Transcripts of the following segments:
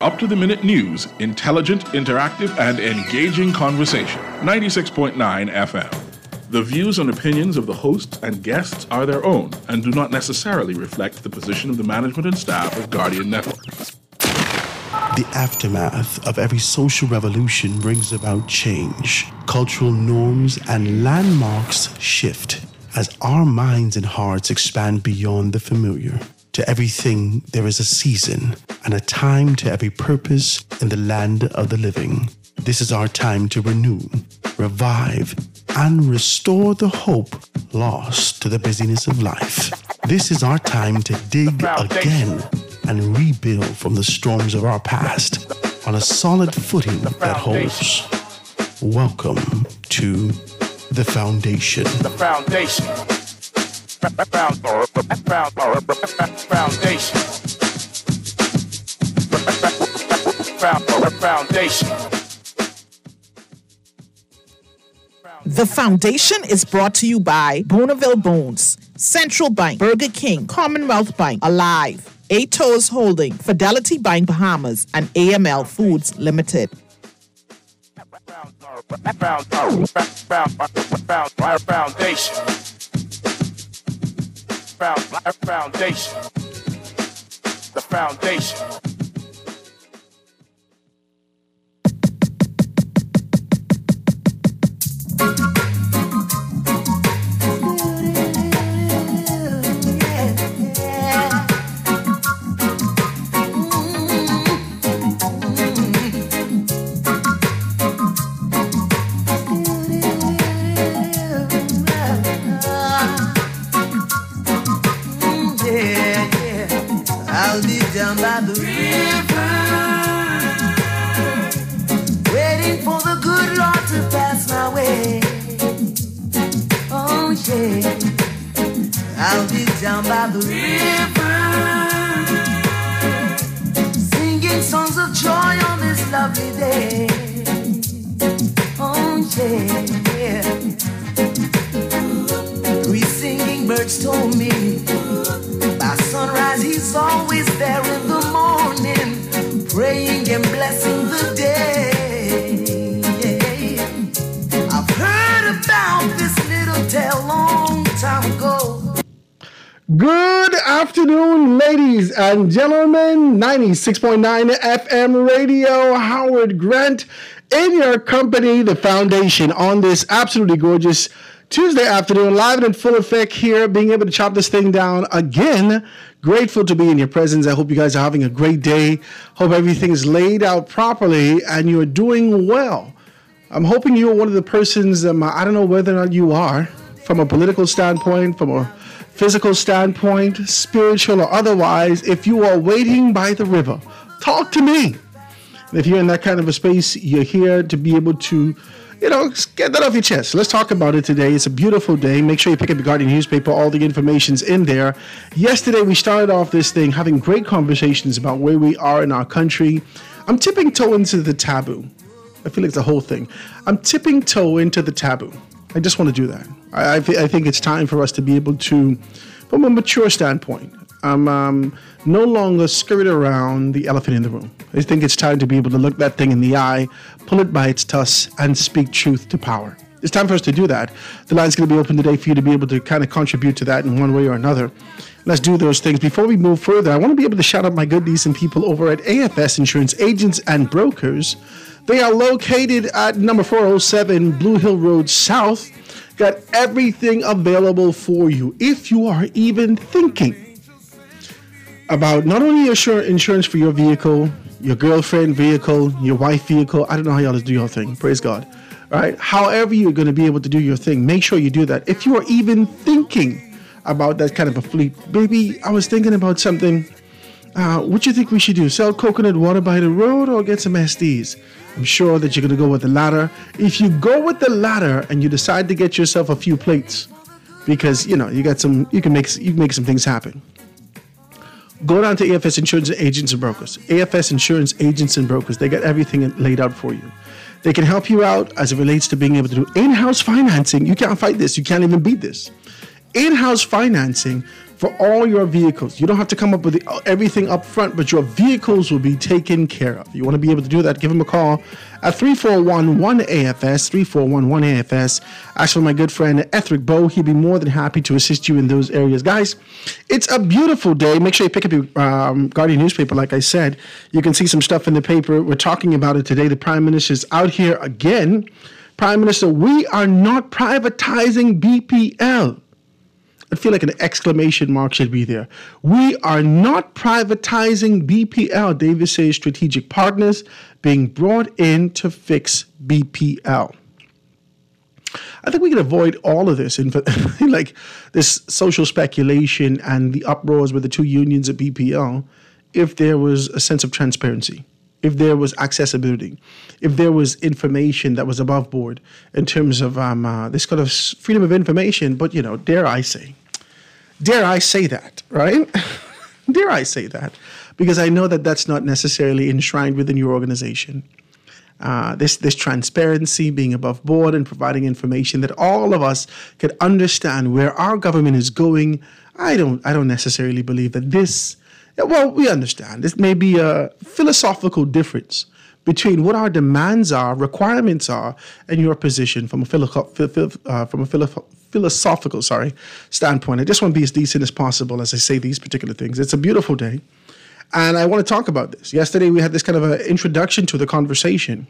up-to-the-minute news, intelligent, interactive, and engaging conversation. 96.9 FM. The views and opinions of the hosts and guests are their own and do not necessarily reflect the position of the management and staff of Guardian Network. The aftermath of every social revolution brings about change. Cultural norms and landmarks shift as our minds and hearts expand beyond the familiar. To everything, there is a season and a time to every purpose in the land of the living. This is our time to renew, revive, and restore the hope lost to the busyness of life. This is our time to dig again and rebuild from the storms of our past on a solid footing that holds. Welcome to The Foundation. The Foundation. Foundation. The Foundation is brought to you by Bonneville Bones, Central Bank, Burger King, Commonwealth Bank, Alive, Atos Holding, Fidelity Bank Bahamas, and AML Foods Limited. Foundation. The Foundation. Down by the river, waiting for the good Lord to pass my way. Oh yeah, I'll be down by the river, singing songs of joy on this lovely day. Oh yeah, three singing birds told me by sunrise he's always there in the morning, praying and blessing the day. I've heard about this little tale long time ago. Good afternoon, ladies and gentlemen. 96.9 FM radio, Howard Grant in your company, The Foundation, on this absolutely gorgeous Tuesday afternoon, live and in full effect here, being able to chop this thing down again. Grateful to be in your presence. I hope you guys are having a great day. Hope everything is laid out properly and you're doing well. I'm hoping you're one of the persons, I don't know whether or not you are, from a political standpoint, from a physical standpoint, spiritual or otherwise, if you are waiting by the river, talk to me. If you're in that kind of a space, you're here to be able to get that off your chest. Let's talk about it today. It's a beautiful day. Make sure you pick up the Guardian newspaper. All the information's in there. Yesterday, we started off this thing having great conversations about where we are in our country. I'm tipping toe into the taboo. I feel like it's the whole thing. I'm tipping toe into the taboo. I just want to do that. I think it's time for us to be able to, from a mature standpoint, no longer skirt around the elephant in the room. I think it's time to be able to look that thing in the eye, pull it by its tusks, and speak truth to power. It's time for us to do that. The line's going to be open today for you to be able to kind of contribute to that in one way or another. Let's do those things. Before we move further, I want to be able to shout out my good, decent people over at AFS Insurance Agents and Brokers. They are located at number 407 Blue Hill Road South. Got everything available for you. If you are even thinking about not only your insurance for your vehicle, your girlfriend vehicle, your wife vehicle, I don't know how y'all do your thing, praise God, all right? However you're going to be able to do your thing, make sure you do that. If you are even thinking about that kind of a fleet, baby, I was thinking about something. What do you think we should do? Sell coconut water by the road or get some SDs? I'm sure that you're going to go with the latter. If you go with the latter and you decide to get yourself a few plates, because you can make some things happen. Go down to AFS Insurance Agents and Brokers. AFS Insurance Agents and Brokers. They got everything laid out for you. They can help you out as it relates to being able to do in-house financing. You can't fight this. You can't even beat this. In-house financing for all your vehicles. You don't have to come up with everything up front, but your vehicles will be taken care of. You want to be able to do that, give him a call at 341-1AFS, 341-1AFS. Ask for my good friend Ethric Bow. He'd be more than happy to assist you in those areas. Guys, it's a beautiful day. Make sure you pick up your Guardian newspaper. Like I said, you can see some stuff in the paper. We're talking about it today. The Prime Minister's out here again. Prime Minister, we are not privatizing BPL. I feel like an exclamation mark should be there. We are not privatizing BPL. Davis says strategic partners being brought in to fix BPL. I think we can avoid all of this, like this social speculation and the uproars with the two unions at BPL, if there was a sense of transparency, if there was accessibility, if there was information that was above board in terms of this kind of freedom of information. But, dare I say that, right? Dare I say that? Because I know that that's not necessarily enshrined within your organization. This transparency, being above board and providing information that all of us could understand where our government is going. I don't necessarily believe that this. Well, we understand this may be a philosophical difference between what our demands are, requirements are, and your position from a philosophical standpoint. I just want to be as decent as possible as I say these particular things. It's a beautiful day, and I want to talk about this. Yesterday, we had this kind of an introduction to the conversation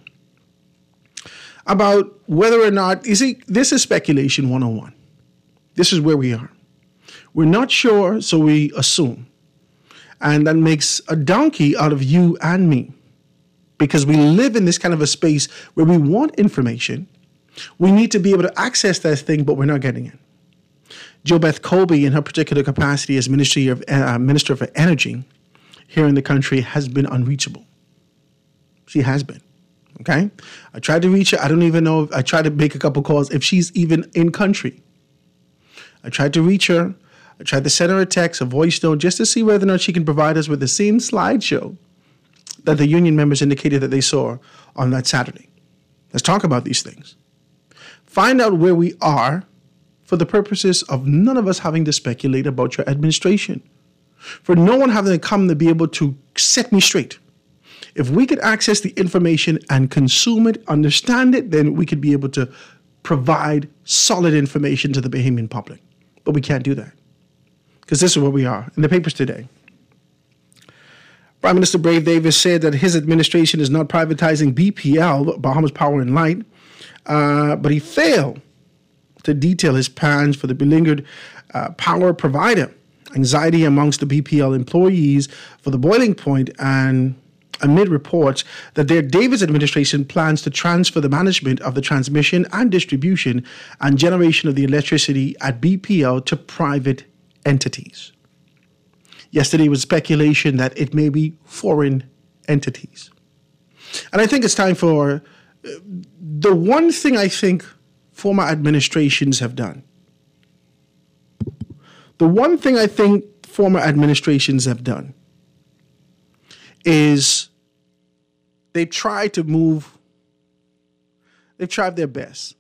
about whether or not, this is speculation 101. This is where we are. We're not sure, so we assume. And that makes a donkey out of you and me, because we live in this kind of a space where we want information. We need to be able to access that thing, but we're not getting it. JoBeth Colby, in her particular capacity as Minister for Energy here in the country, has been unreachable. She has been. Okay? I tried to reach her. I don't even know if I tried to make a couple calls if she's even in country. I tried to reach her. I tried to send her a text, a voice note, just to see whether or not she can provide us with the same slideshow that the union members indicated that they saw on that Saturday. Let's talk about these things. Find out where we are for the purposes of none of us having to speculate about your administration. For no one having to come to be able to set me straight. If we could access the information and consume it, understand it, then we could be able to provide solid information to the Bahamian public. But we can't do that. Because this is where we are. In the papers today, Prime Minister Brave Davis said that his administration is not privatizing BPL, Bahamas Power and Light, but he failed to detail his plans for the beleaguered power provider. Anxiety amongst the BPL employees for the boiling point, and amid reports that their Davis administration plans to transfer the management of the transmission and distribution and generation of the electricity at BPL to private entities. Yesterday was speculation that it may be foreign entities. And I think it's time for the one thing I think former administrations have done. The one thing I think former administrations have done is they've tried their best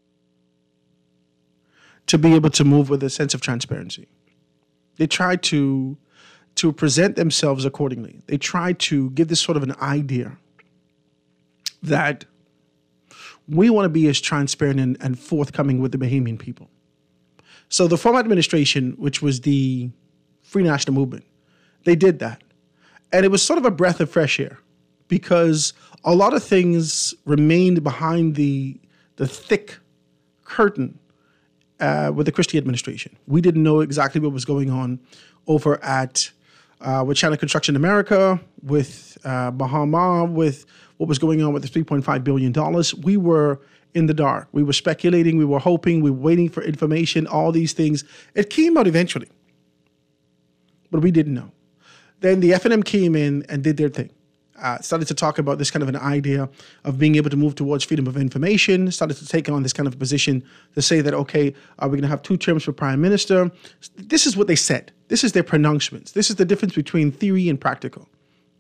to be able to move with a sense of transparency. They tried to present themselves accordingly. They tried to give this sort of an idea that we want to be as transparent and forthcoming with the Bahamian people. So the former administration, which was the Free National Movement, they did that. And it was sort of a breath of fresh air because a lot of things remained behind the thick curtain with the Christie administration. We didn't know exactly what was going on over at with China Construction America, with Bahama, with what was going on with the $3.5 billion. We were in the dark. We were speculating. We were hoping. We were waiting for information, all these things. It came out eventually, but we didn't know. Then the FNM came in and did their thing. Started to talk about this kind of an idea of being able to move towards freedom of information, started to take on this kind of position to say that, okay, are we going to have 2 terms for prime minister? This is what they said. This is their pronouncements. This is the difference between theory and practical.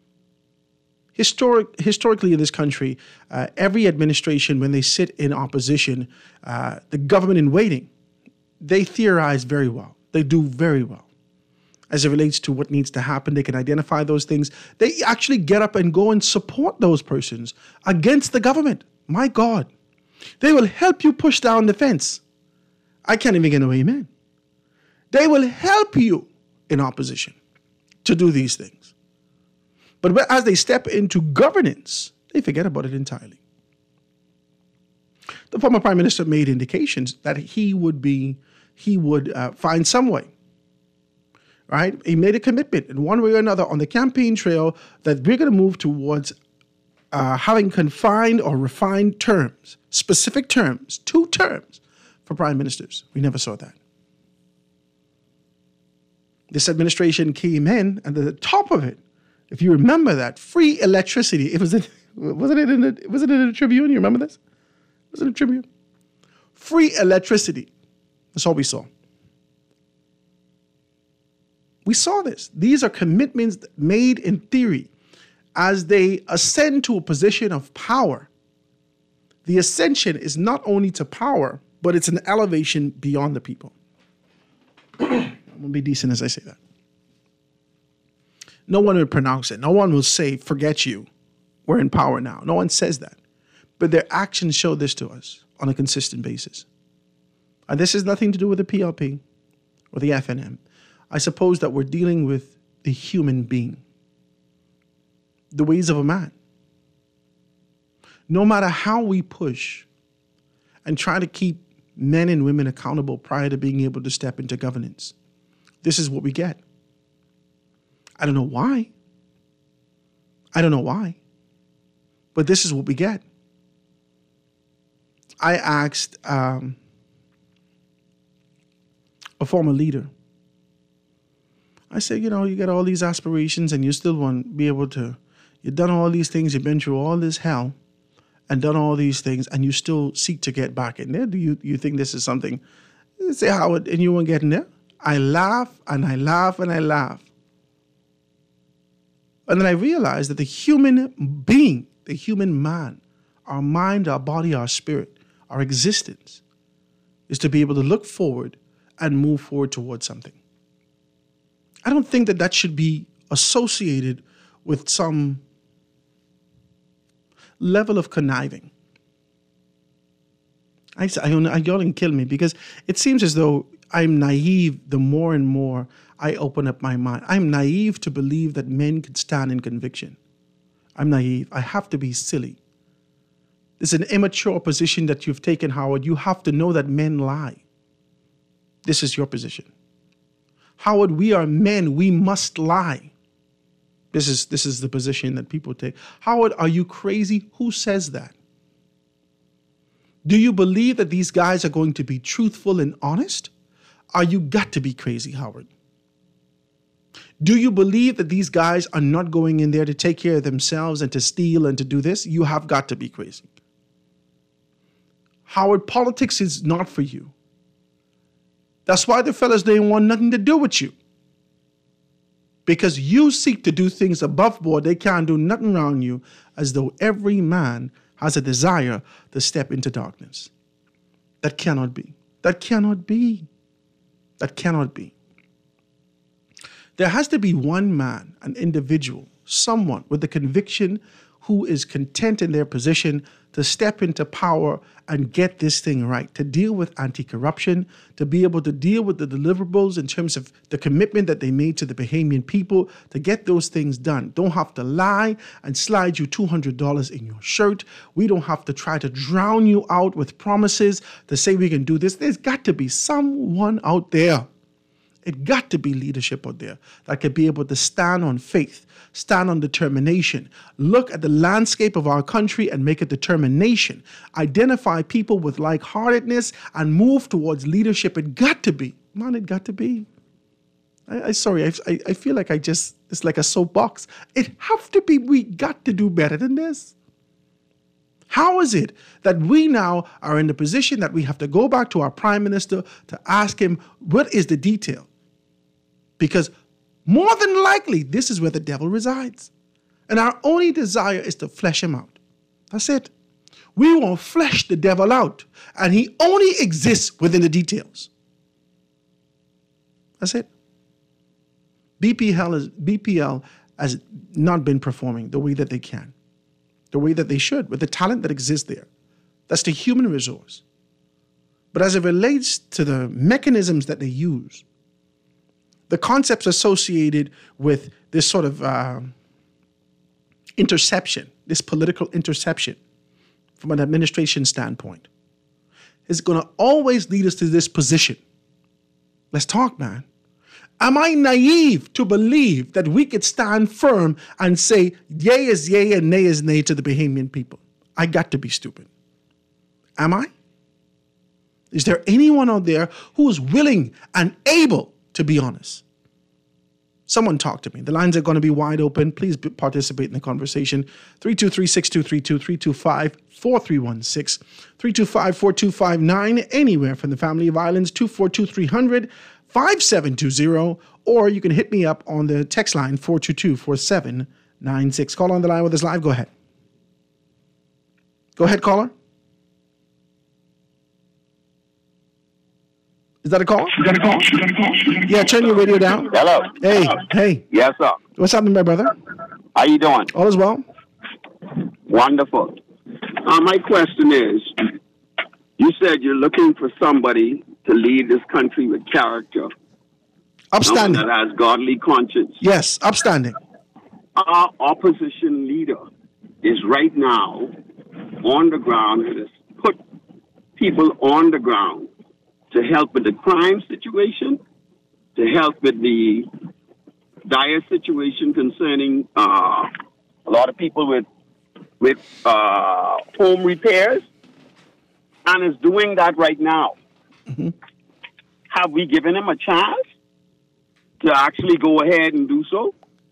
Historically in this country, every administration, when they sit in opposition, the government in waiting, they theorize very well. They do very well. as it relates to what needs to happen. They can identify those things. They actually get up and go and support those persons against the government. My God. They will help you push down the fence. I can't even get no amen. They will help you in opposition to do these things. But as they step into governance, they forget about it entirely. The former prime minister made indications that he would find some way. Right? He made a commitment in one way or another on the campaign trail that we're going to move towards having confined or refined terms, specific terms, 2 terms for prime ministers. We never saw that. This administration came in, and at the top of it, if you remember that, free electricity. Wasn't it in the Tribune? You remember this? Was it in the Tribune? Free electricity. That's all we saw. We saw this. These are commitments made in theory as they ascend to a position of power. The ascension is not only to power, but it's an elevation beyond the people. I'm going to be decent as I say that. No one would pronounce it. No one will say, forget you. We're in power now. No one says that. But their actions show this to us on a consistent basis. And this has nothing to do with the PLP or the FNM. I suppose that we're dealing with the human being, the ways of a man. No matter how we push and try to keep men and women accountable prior to being able to step into governance, this is what we get. I don't know why. But this is what we get. I asked a former leader, I said, you got all these aspirations and you still want to be able to, you've done all these things, you've been through all this hell and done all these things, and you still seek to get back in there. Do you think this is something, say, Howard, and you won't get in there? I laugh and I laugh and I laugh. And then I realized that the human being, the human man, our mind, our body, our spirit, our existence, is to be able to look forward and move forward towards something. I don't think that should be associated with some level of conniving. Y'all can kill me because it seems as though I'm naive the more and more I open up my mind. I'm naive to believe that men could stand in conviction. I'm naive. I have to be silly. It's an immature position that you've taken, Howard. You have to know that men lie. This is your position. Howard, we are men. We must lie. This is the position that people take. Howard, are you crazy? Who says that? Do you believe that these guys are going to be truthful and honest? Are you got to be crazy, Howard? Do you believe that these guys are not going in there to take care of themselves and to steal and to do this? You have got to be crazy. Howard, politics is not for you. That's why the fellas didn't want nothing to do with you. Because you seek to do things above board. They can't do nothing around you, as though every man has a desire to step into darkness. That cannot be. That cannot be. That cannot be. There has to be one man, an individual, someone with the conviction who is content in their position to step into power and get this thing right, to deal with anti-corruption, to be able to deal with the deliverables in terms of the commitment that they made to the Bahamian people, to get those things done. Don't have to lie and slide you $200 in your shirt. We don't have to try to drown you out with promises to say we can do this. There's got to be someone out there. It got to be leadership out there that could be able to stand on faith, stand on determination, look at the landscape of our country and make a determination, identify people with like-heartedness and move towards leadership. It got to be. Man, it got to be. I feel like it's like a soapbox. It have to be. We got to do better than this. How is it that we now are in the position that we have to go back to our prime minister to ask him, what is the detail? Because more than likely, this is where the devil resides. And our only desire is to flesh him out. That's it. We won't flesh the devil out. And he only exists within the details. That's it. BPL has not been performing the way that they can, the way that they should, with the talent that exists there. That's the human resource. But as it relates to the mechanisms that they use, the concepts associated with this sort of interception, this political interception from an administration standpoint, is going to always lead us to this position. Let's talk, man. Am I naive to believe that we could stand firm and say yay is yay and nay is nay to the Bahamian people? I got to be stupid. Am I? Is there anyone out there who is willing and able to be honest? Someone talk to me. The lines are going to be wide open. Please participate in the conversation. 323-6232, 325-4316, 325-4259, anywhere from the Family of Islands, 242-300, 5720, or you can hit me up on the text line, 422-4796. Call on the line with us live. Go ahead. Go ahead, caller. Is that a call? Yeah, turn your radio down. Hello. Hey. Yes, sir. What's happening, my brother? How you doing? All is well. Wonderful. My question is, you said you're looking for somebody to lead this country with character. Upstanding. Someone that has godly conscience. Yes, upstanding. Our opposition leader is right now on the ground and has put people on the ground to help with the crime situation, to help with the dire situation concerning a lot of people with home repairs, and is doing that right now. Mm-hmm. Have we given him a chance to actually go ahead and do so?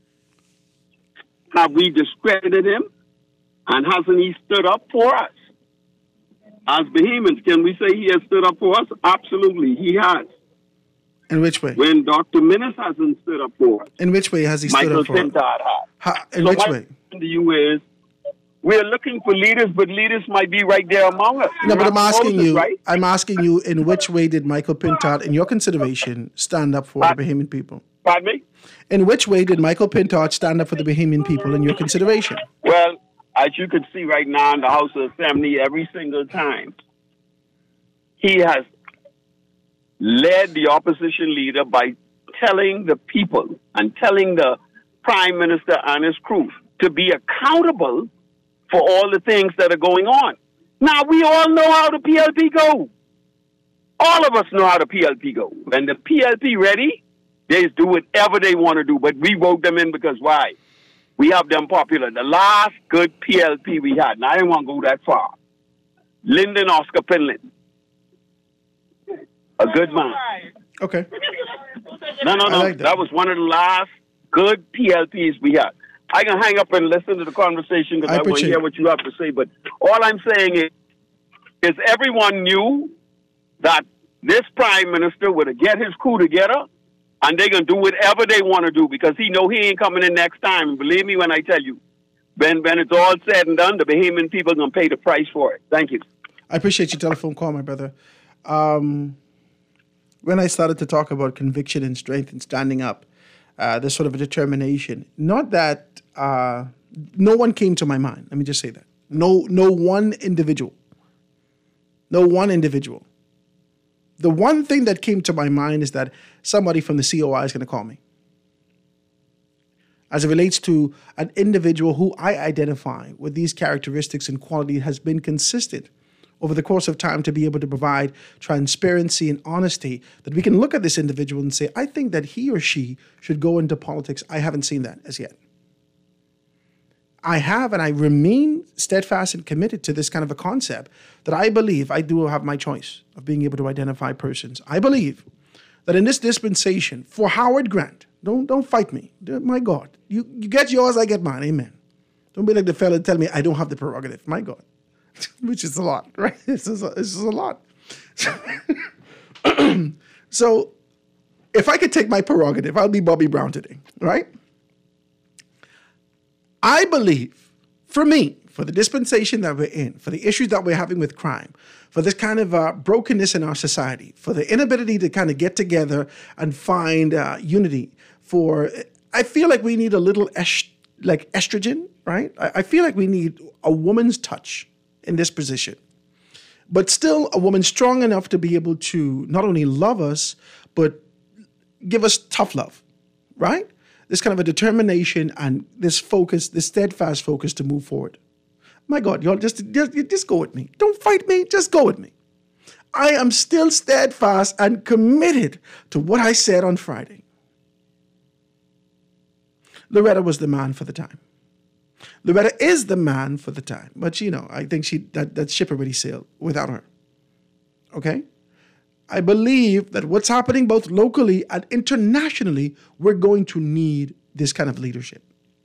Have we discredited him? And hasn't he stood up for us? As Bahamians, can we say he has stood up for us? Absolutely, he has. In which way? When Dr. Minnis hasn't stood up for us. In which way has he stood up for us? Michael Pintard has. In which way? My question to you is, we're looking for leaders, but leaders might be right there among us. No, but I'm asking you, right? I'm asking you, in which way did Michael Pintard, in your consideration, stand up for the Bahamian people? Pardon me? In which way did Michael Pintard stand up for the Bahamian people in your consideration? Well, as you can see right now in the House of Assembly, every single time, he has led the opposition leader by telling the people and telling the Prime Minister and his crew to be accountable for all the things that are going on. Now, we all know how the PLP go. All of us know how the PLP go. When the PLP ready, they just do whatever they want to do. But we vote them in because why? We have them popular. The last good PLP we had, and I didn't want to go that far, Lyndon Oscar Pinland. A good man. Okay. No. Like that was one of the last good PLPs we had. I can hang up and listen to the conversation because I want to hear what you have to say. But all I'm saying is everyone knew that this Prime Minister would get his coup together and they're going to do whatever they want to do because he know he ain't coming in next time. And believe me when I tell you, when it's all said and done, the Bahamian people are going to pay the price for it. Thank you. I appreciate your telephone call, my brother. When I started to talk about conviction and strength and standing up, there's sort of a determination. Not that no one came to my mind. Let me just say that. No one individual. No one individual. The one thing that came to my mind is that somebody from the COI is going to call me. As it relates to an individual who I identify with these characteristics and quality has been consistent over the course of time to be able to provide transparency and honesty, that we can look at this individual and say, I think that he or she should go into politics. I haven't seen that as yet. I have, and I remain steadfast and committed to this kind of a concept that I believe I do have my choice of being able to identify persons. I believe that in this dispensation, for Howard Grant, don't fight me. My God, you get yours, I get mine. Amen. Don't be like the fella tell me I don't have the prerogative. My God. Which is a lot, right? This is a lot. So if I could take my prerogative, I'll be Bobby Brown today, right? I believe, for me, for the dispensation that we're in, for the issues that we're having with crime, for this kind of brokenness in our society, for the inability to kind of get together and find unity, I feel like we need a little estrogen, right? I feel like we need a woman's touch in this position. But still a woman strong enough to be able to not only love us, but give us tough love, right? This kind of a determination and this focus, this steadfast focus to move forward. My God, y'all, just go with me. Don't fight me, just go with me. I am still steadfast and committed to what I said on Friday. Loretta was the man for the time. Loretta is the man for the time. But, I think that ship already sailed without her. Okay? I believe that what's happening both locally and internationally, we're going to need this kind of leadership.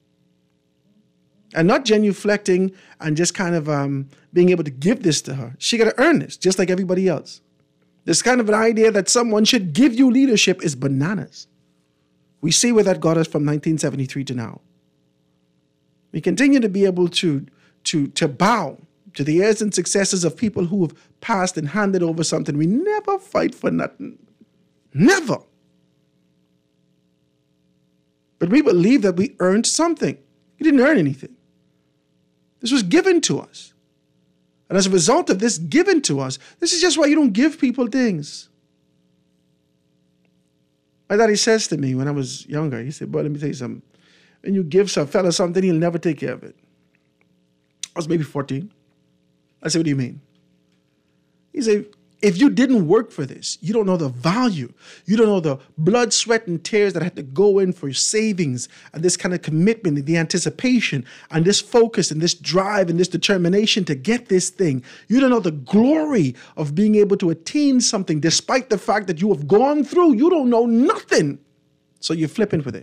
And not genuflecting and just kind of being able to give this to her. She got to earn this, just like everybody else. This kind of an idea that someone should give you leadership is bananas. We see where that got us from 1973 to now. We continue to be able to bow to the heirs and successors of people who have passed and handed over something. We never fight for nothing. Never. But we believe that we earned something. We didn't earn anything. This was given to us. And as a result of this given to us, this is just why you don't give people things. My daddy says to me when I was younger, he said, boy, let me tell you something. When you give some fella something, he'll never take care of it. I was maybe 14. I said, what do you mean? He said, if you didn't work for this, you don't know the value. You don't know the blood, sweat, and tears that had to go in for your savings and this kind of commitment and the anticipation and this focus and this drive and this determination to get this thing. You don't know the glory of being able to attain something despite the fact that you have gone through. You don't know nothing. So you're flipping with it.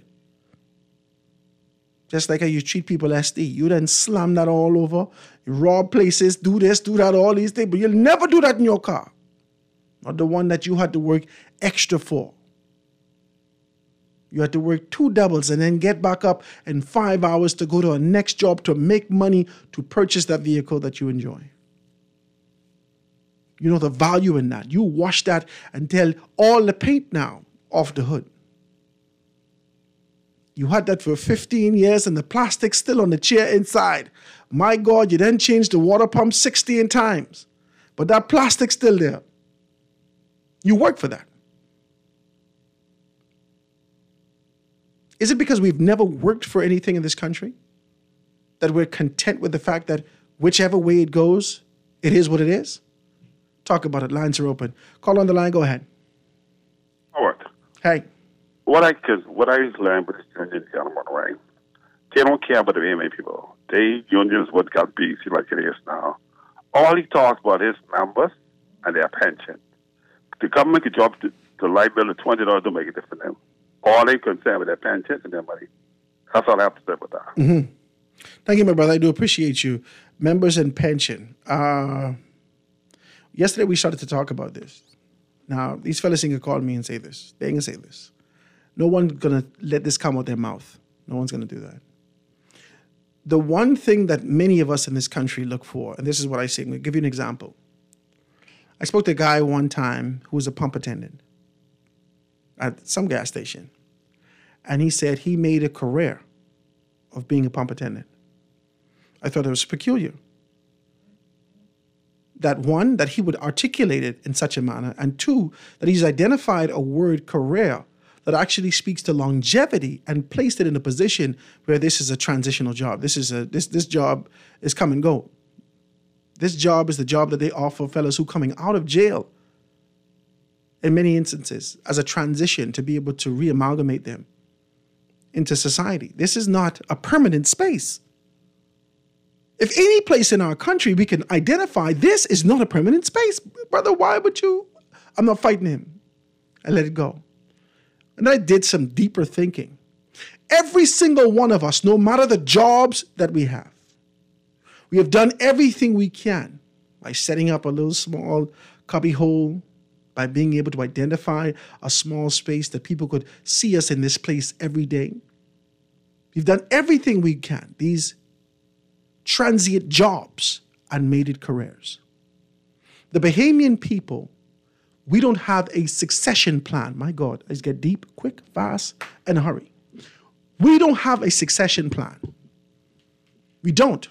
Just like how you treat people SD. You then slam that all over. You rob places, do this, do that, all these things. But you'll never do that in your car. Not the one that you had to work extra for. You had to work 2 doubles and then get back up in 5 hours to go to a next job to make money to purchase that vehicle that you enjoy. You know the value in that. You wash that until all the paint now off the hood. You had that for 15 years and the plastic's still on the chair inside. My God, you then changed the water pump 16 times. But that plastic's still there. You work for that. Is it because we've never worked for anything in this country that we're content with the fact that whichever way it goes, it is what it is? Talk about it. Lines are open. Call on the line. Go ahead. Howard. Hey. What I learned with this union gentleman, right? They don't care about the women people. Union is what got busy like it is now. All he talks about is numbers and their pension. The government could drop the light bill to $20 to make it different for them. All they concerned with their pension and their money. That's all I have to say about that. Mm-hmm. Thank you, my brother. I do appreciate you. Members and pension. Yesterday we started to talk about this. Now, these fellas ain't gonna call me and say this. They ain't gonna say this. No one's gonna let this come out their mouth. No one's gonna do that. The one thing that many of us in this country look for, and this is what I say, I'm gonna give you an example. I spoke to a guy one time who was a pump attendant at some gas station. And he said he made a career of being a pump attendant. I thought it was peculiar. That one, that he would articulate it in such a manner, and two, that he's identified a word career that actually speaks to longevity and placed it in a position where this is a transitional job. This job is come and go. This job is the job that they offer fellas who coming out of jail in many instances as a transition to be able to reamalgamate them into society. This is not a permanent space. If any place in our country we can identify this is not a permanent space, brother, why would you? I'm not fighting him. I let it go. And I did some deeper thinking. Every single one of us, no matter the jobs that we have done everything we can by setting up a little small cubby hole, by being able to identify a small space that people could see us in this place every day. We've done everything we can, these transient jobs, and made it careers. The Bahamian people We don't have a succession plan. My God, let's get deep, quick, fast, and hurry. We don't have a succession plan. We don't.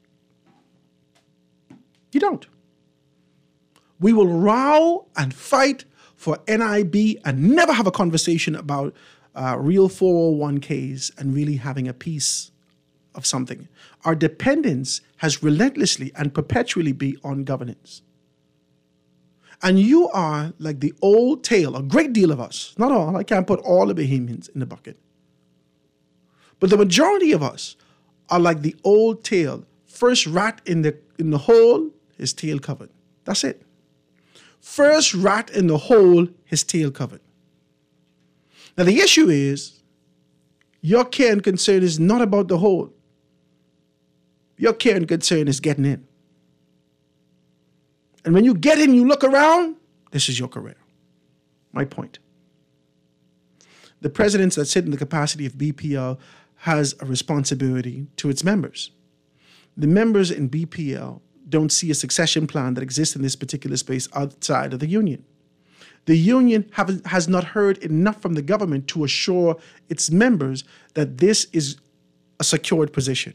You don't. We will row and fight for NIB and never have a conversation about real 401ks and really having a piece of something. Our dependence has relentlessly and perpetually been on governance. And you are like the old tale, a great deal of us, not all, I can't put all the Bahamians in the bucket. But the majority of us are like the old tale. First rat in the hole, his tail covered. That's it. First rat in the hole, his tail covered. Now the issue is, your care and concern is not about the hole. Your care and concern is getting in. And when you get in, you look around, this is your career. My point. The presidents that sit in the capacity of BPL has a responsibility to its members. The members in BPL don't see a succession plan that exists in this particular space outside of the union. The union has not heard enough from the government to assure its members that this is a secured position.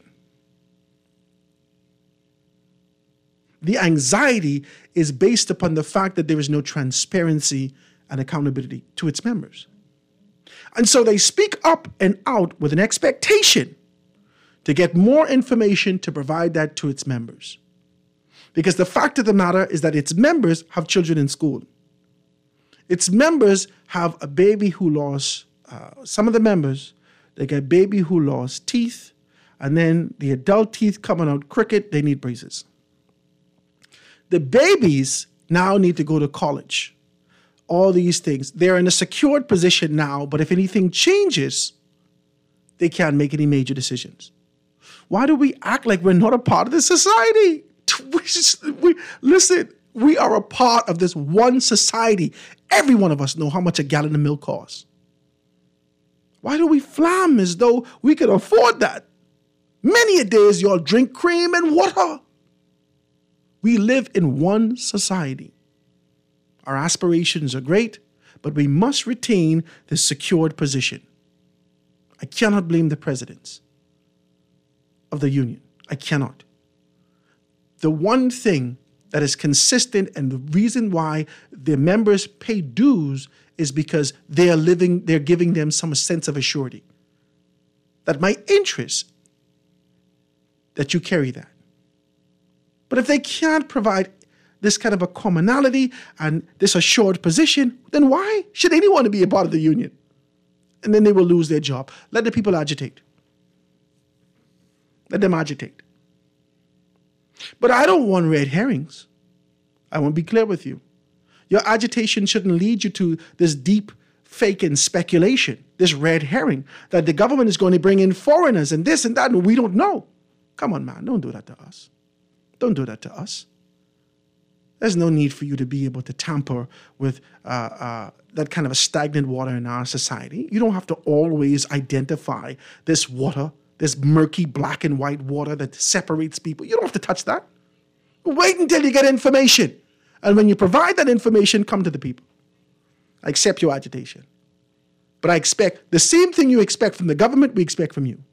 The anxiety is based upon the fact that there is no transparency and accountability to its members. And so they speak up and out with an expectation to get more information to provide that to its members. Because the fact of the matter is that its members have children in school. Its members have a baby who lost, some of the members, they get a baby who lost teeth, and then the adult teeth coming out crooked, they need braces. The babies now need to go to college. All these things. They're in a secured position now, but if anything changes, they can't make any major decisions. Why do we act like we're not a part of this society? Listen, we are a part of this one society. Every one of us know how much a gallon of milk costs. Why do we flam as though we could afford that? Many a days y'all drink cream and water. We live in one society. Our aspirations are great, but we must retain this secured position. I cannot blame the presidents of the union. I cannot. The one thing that is consistent and the reason why the members pay dues is because they're giving them some sense of assurity. That my interest, that you carry that. But if they can't provide this kind of a commonality and this assured position, then why should anyone be a part of the union? And then they will lose their job. Let the people agitate. Let them agitate. But I don't want red herrings. I want to be clear with you. Your agitation shouldn't lead you to this deep fake and speculation, this red herring, that the government is going to bring in foreigners and this and that, and we don't know. Come on, man, don't do that to us. Don't do that to us. There's no need for you to be able to tamper with that kind of a stagnant water in our society. You don't have to always identify this water, this murky black and white water that separates people. You don't have to touch that. Wait until you get information. And when you provide that information, come to the people. I accept your agitation. But I expect the same thing you expect from the government, we expect from you.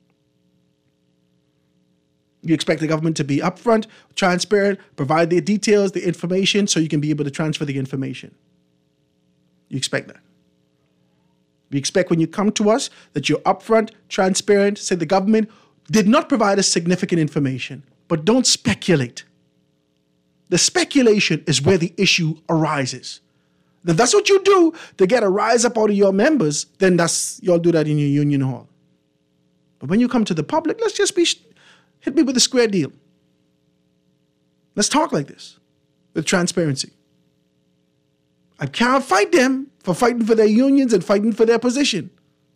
You expect the government to be upfront, transparent, provide the details, the information, so you can be able to transfer the information. You expect that. We expect when you come to us that you're upfront, transparent, say the government did not provide us significant information, but don't speculate. The speculation is where the issue arises. If that's what you do to get a rise up out of your members, then you'll do that in your union hall. But when you come to the public, let's just hit me with a square deal. Let's talk like this, with transparency. I can't fight them for fighting for their unions and fighting for their position.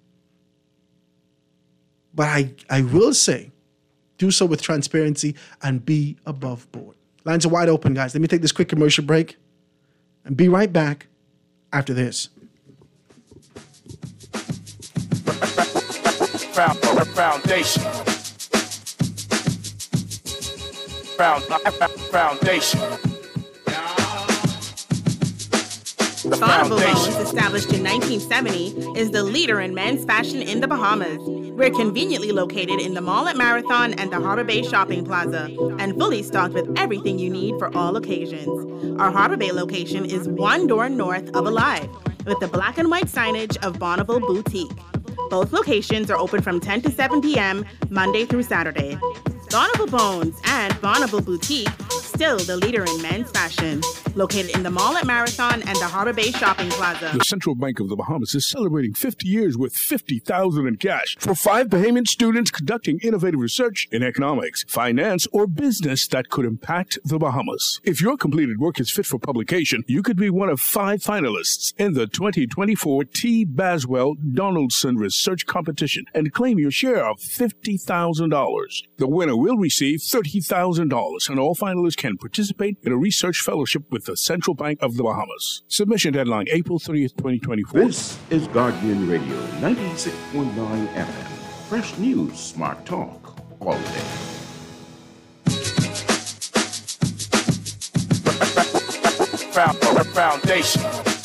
But I will say, do so with transparency and be above board. Lines are wide open, guys. Let me take this quick commercial break and be right back after this. Foundation. Foundation. Bonneville Bones, established in 1970, is the leader in men's fashion in the Bahamas. We're conveniently located in the mall at Marathon and the Harbor Bay Shopping Plaza, and fully stocked with everything you need for all occasions. Our Harbor Bay location is one door north of Alive, with the black and white signage of Bonneville Boutique. Both locations are open from 10 to 7 p.m. Monday through Saturday. Bonneville Bones and Bonneville Boutique, still the leader in men's fashion. Located in the mall at Marathon and the Harbor Bay Shopping Plaza. The Central Bank of the Bahamas is celebrating 50 years with $50,000 in cash for 5 Bahamian students conducting innovative research in economics, finance, or business that could impact the Bahamas. If your completed work is fit for publication, you could be one of 5 finalists in the 2024 T. Baswell Donaldson Research Competition and claim your share of $50,000. The winner will receive $30,000, and all finalists can participate in a research fellowship with the Central Bank of the Bahamas. Submission deadline April 30th, 2024. This is Guardian Radio 96.9 FM. Fresh news, smart talk, all day. Foundation.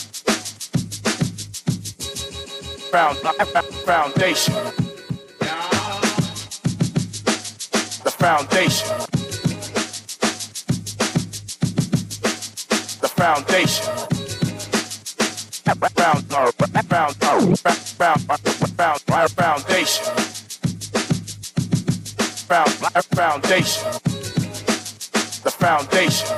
Foundation. The foundation. The foundation. Foundation. The foundation.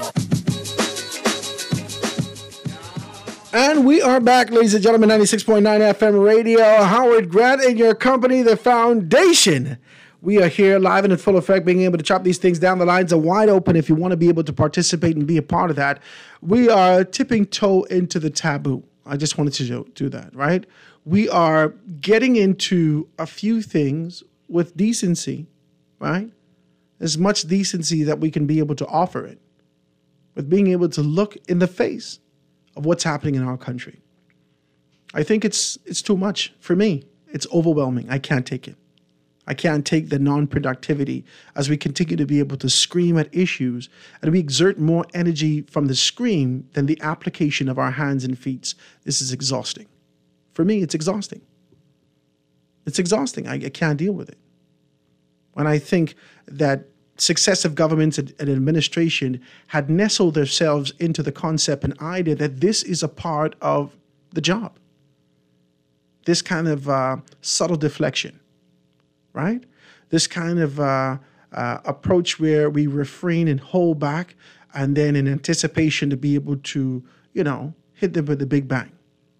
And we are back, ladies and gentlemen, 96.9 FM radio. Howard Grant and your company, The Foundation. We are here live and in full effect, being able to chop these things down. The lines are wide open if you want to be able to participate and be a part of that. We are tipping toe into the taboo. I just wanted to do that, right? We are getting into a few things with decency, right? As much decency that we can be able to offer it, with being able to look in the face of what's happening in our country. I think it's too much for me. It's overwhelming. I can't take it. I can't take the non-productivity as we continue to be able to scream at issues, and we exert more energy from the scream than the application of our hands and feet. This is exhausting. For me, it's exhausting. It's exhausting. I can't deal with it. When I think that successive governments and administration had nestled themselves into the concept and idea that this is a part of the job. This kind of subtle deflection, right? This kind of approach where we refrain and hold back, and then in anticipation to be able to, hit them with the big bang.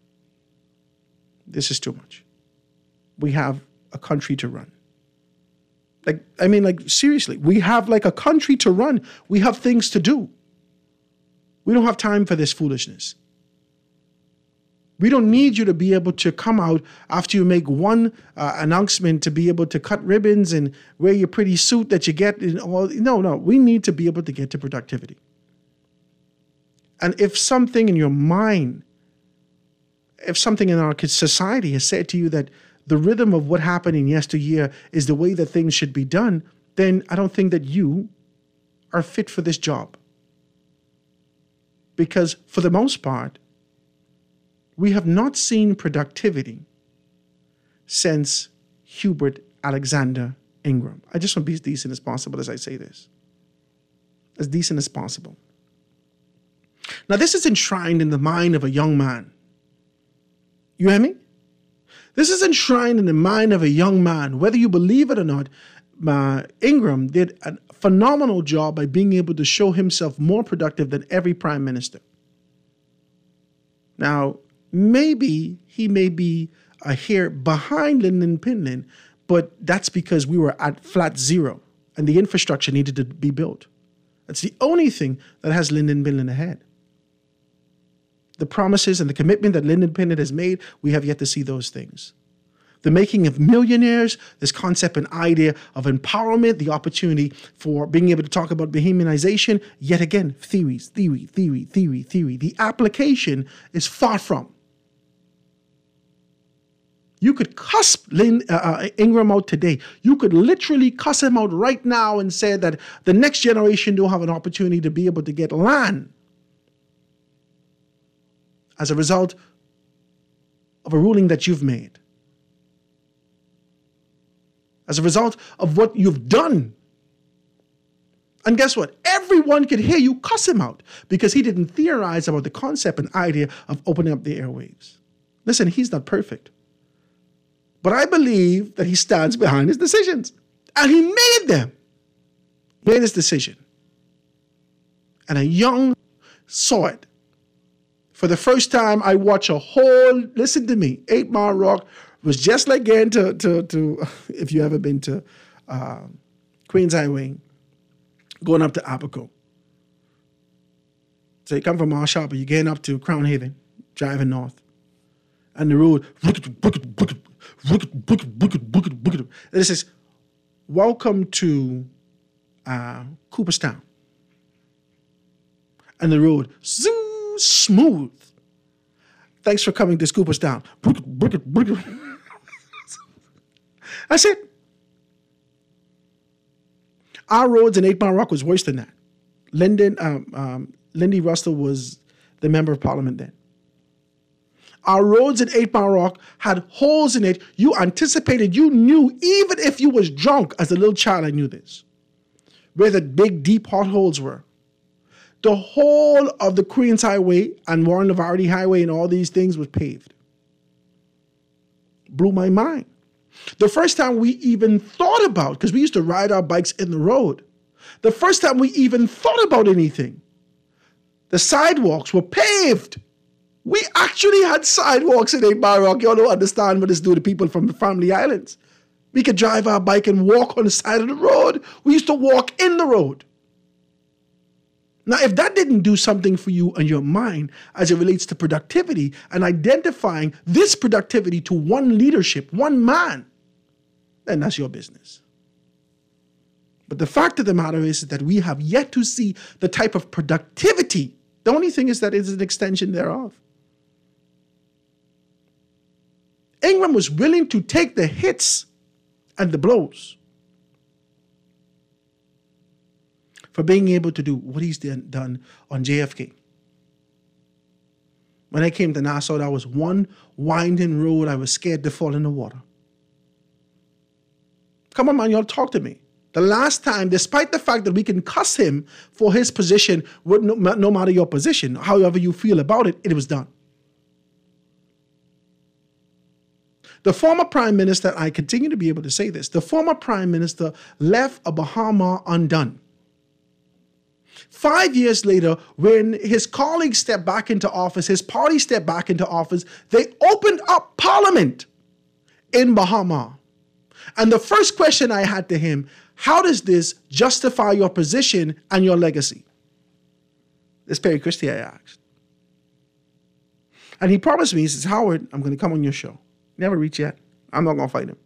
This is too much. We have a country to run. Seriously, we have a country to run. We have things to do. We don't have time for this foolishness. We don't need you to be able to come out after you make one announcement to be able to cut ribbons and wear your pretty suit that you get. No. We need to be able to get to productivity. And if something in your mind, if something in our society has said to you that the rhythm of what happened in yesteryear is the way that things should be done, then I don't think that you are fit for this job. Because for the most part, we have not seen productivity since Hubert Alexander Ingram. I just want to be as decent as possible as I say this. As decent as possible. Now, this is enshrined in the mind of a young man. You hear me? This is enshrined in the mind of a young man. Whether you believe it or not, Ingram did a phenomenal job by being able to show himself more productive than every prime minister. Now, maybe he may be a hair behind Lyndon Pinlin, but that's because we were at flat zero and the infrastructure needed to be built. That's the only thing that has Lyndon Pinlin ahead. The promises and the commitment that Lyndon Pinlin has made, we have yet to see those things. The making of millionaires, this concept and idea of empowerment, the opportunity for being able to talk about Bahamianization, yet again, theory. The application is far from. You could cuss Ingram out today. You could literally cuss him out right now and say that the next generation don't have an opportunity to be able to get land. as a result of a ruling that you've made. As a result of what you've done. And guess what? Everyone could hear you cuss him out because he didn't theorize about the concept and idea of opening up the airwaves. Listen, he's not perfect. But I believe that he stands behind his decisions. And he made them. Made his decision. And a young saw it. For the first time, I watched a whole, listen to me, 8 Mile Rock was just like getting to if you ever been to Queens Highway, going up to Apico. So you come from our shop, you're getting up to Crown Haven, driving north. And the road, and it says, welcome to Cooperstown. And the road, smooth. Thanks for coming to Cooperstown. That's it. Our roads in 8 Mile Rock was worse than that. Lindy Russell was the member of parliament then. Our roads in 8 Mile Rock had holes in it. You anticipated, you knew, even if you was drunk, as a little child, I knew this, where the big, deep potholes were. The whole of the Queens Highway and Warren Lavardi Highway and all these things was paved. Blew my mind. The first time we even thought about, because we used to ride our bikes in the road, the first time we even thought about anything, the sidewalks were paved. We actually had sidewalks in 8 Mile Rock. Y'all don't understand what this do to people from the Family Islands. We could drive our bike and walk on the side of the road. We used to walk in the road. Now, if that didn't do something for you and your mind as it relates to productivity and identifying this productivity to one leadership, one man, then that's your business. But the fact of the matter is that we have yet to see the type of productivity. The only thing is that it's an extension thereof. Ingram was willing to take the hits and the blows for being able to do what he's done on JFK. When I came to Nassau, that was one winding road. I was scared to fall in the water. Come on, man, y'all talk to me. The last time, despite the fact that we can cuss him for his position, no matter your position, however you feel about it, it was done. The former prime minister, I continue to be able to say this, the former prime minister left a Bahama undone. 5 years later, when his colleagues stepped back into office, his party stepped back into office, they opened up parliament in Bahama. And the first question I had to him, how does this justify your position and your legacy? This Perry Christie, I asked. And he promised me, he says, Howard, I'm going to come on your show. Never reached yet. I'm not going to fight him.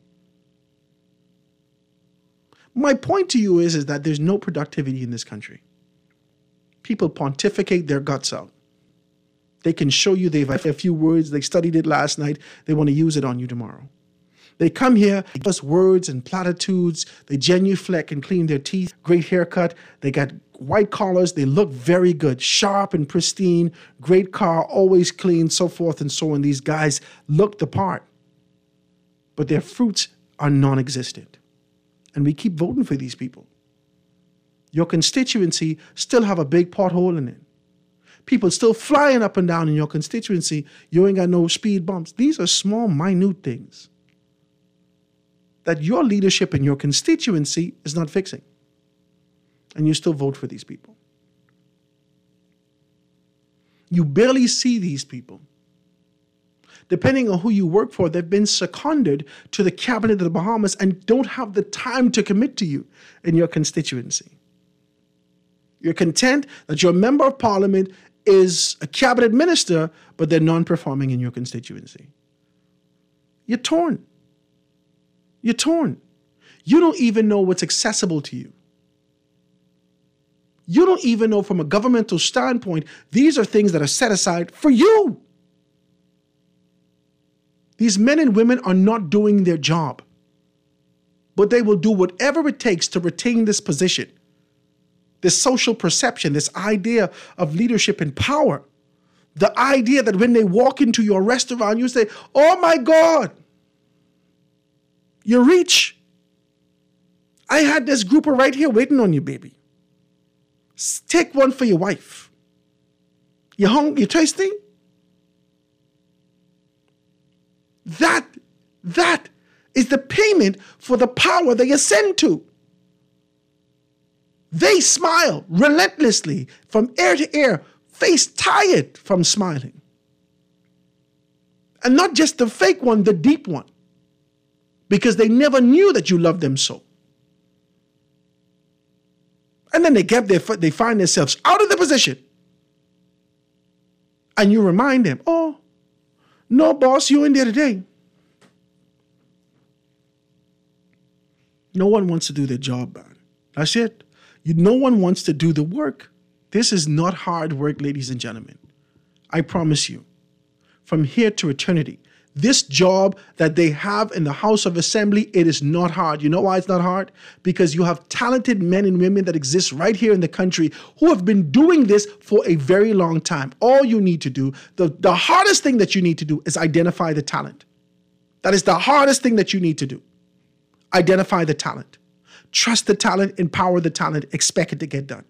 My point to you is that there's no productivity in this country. People pontificate their guts out. They can show you they've had a few words, they studied it last night, they want to use it on you tomorrow. They come here, they give us words and platitudes, they genuflect and clean their teeth, great haircut, they got white collars, they look very good, sharp and pristine, great car, always clean, so forth and so on. These guys look the part, but their fruits are non-existent. And we keep voting for these people. Your constituency still have a big pothole in it. People still flying up and down in your constituency. You ain't got no speed bumps. These are small, minute things that your leadership in your constituency is not fixing. And you still vote for these people. You barely see these people. Depending on who you work for, they've been seconded to the cabinet of the Bahamas and don't have the time to commit to you in your constituency. You're content that your member of parliament is a cabinet minister, but they're non-performing in your constituency. You're torn. You're torn. You don't even know what's accessible to you. You don't even know from a governmental standpoint, these are things that are set aside for you. These men and women are not doing their job, but they will do whatever it takes to retain this position, this social perception, this idea of leadership and power. The idea that when they walk into your restaurant, you say, oh my God, you're rich. I had this grouper right here waiting on you, baby. Take one for your wife. You hungry? You thirsty? That is the payment for the power they ascend to. They smile relentlessly from ear to ear, face tired from smiling. And not just the fake one, the deep one. Because they never knew that you loved them so. And then they find themselves out of the position. And you remind them, oh, no, boss, you in there today. No one wants to do their job, man. That's it. No one wants to do the work. This is not hard work, ladies and gentlemen. I promise you. From here to eternity, this job that they have in the House of Assembly, it is not hard. You know why it's not hard? Because you have talented men and women that exist right here in the country who have been doing this for a very long time. All you need to do, the hardest thing that you need to do is identify the talent. That is the hardest thing that you need to do. Identify the talent. Trust the talent, empower the talent, expect it to get done.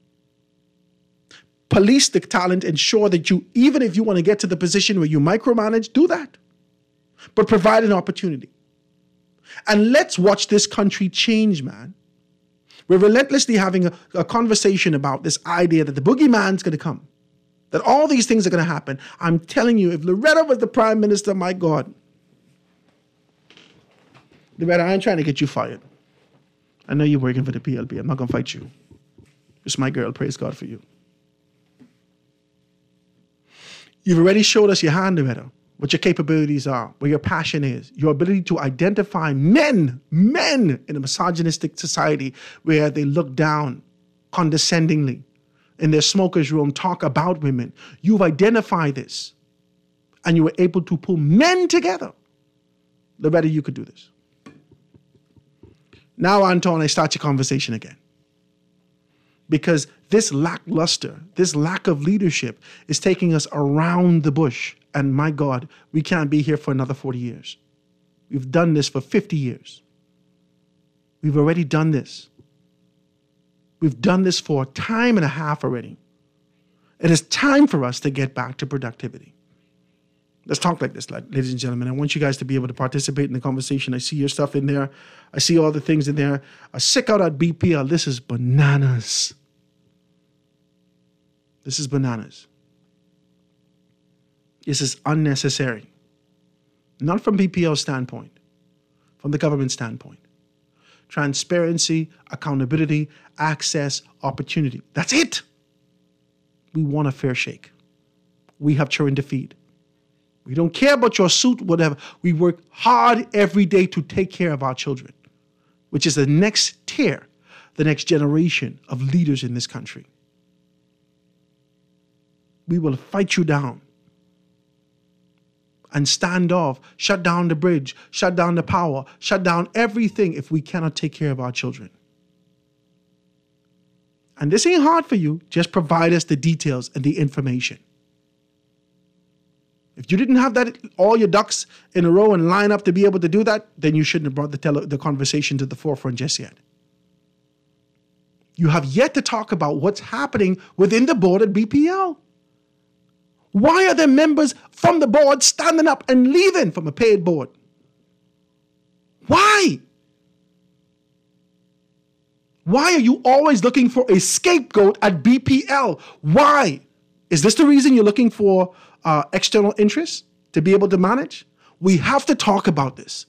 Police the talent, ensure that you, even if you want to get to the position where you micromanage, do that. But provide an opportunity. And let's watch this country change, man. We're relentlessly having a conversation about this idea that the boogeyman's going to come. That all these things are going to happen. I'm telling you, if Loretta was the prime minister, my God. Loretta, I ain't trying to get you fired. I know you're working for the PLP. I'm not going to fight you. It's my girl. Praise God for you. You've already showed us your hand, Loretta. What your capabilities are, where your passion is, your ability to identify men in a misogynistic society where they look down condescendingly in their smoker's room, talk about women. You've identified this and you were able to pull men together. Loretta, you could do this. Now, Anton, I start your conversation again. Because this lackluster, this lack of leadership is taking us around the bush. And my God, we can't be here for another 40 years. We've done this for 50 years. We've already done this. We've done this for a time and a half already. It is time for us to get back to productivity. Let's talk like this, ladies and gentlemen. I want you guys to be able to participate in the conversation. I see your stuff in there. I see all the things in there. A sick out at BPL. This is bananas. This is bananas. This is unnecessary. Not from BPL's standpoint, from the government standpoint. Transparency, accountability, access, opportunity. That's it. We want a fair shake. We have children to feed. We don't care about your suit, whatever. We work hard every day to take care of our children, which is the next tier, the next generation of leaders in this country. We will fight you down and stand off, shut down the bridge, shut down the power, shut down everything if we cannot take care of our children. And this ain't hard for you. Just provide us the details and the information. If you didn't have that, all your ducks in a row and line up to be able to do that, then you shouldn't have brought the conversation to the forefront just yet. You have yet to talk about what's happening within the board at BPL. Why are there members from the board standing up and leaving from a paid board? Why? Why are you always looking for a scapegoat at BPL? Why? Is this the reason you're looking for external interests to be able to manage? We have to talk about this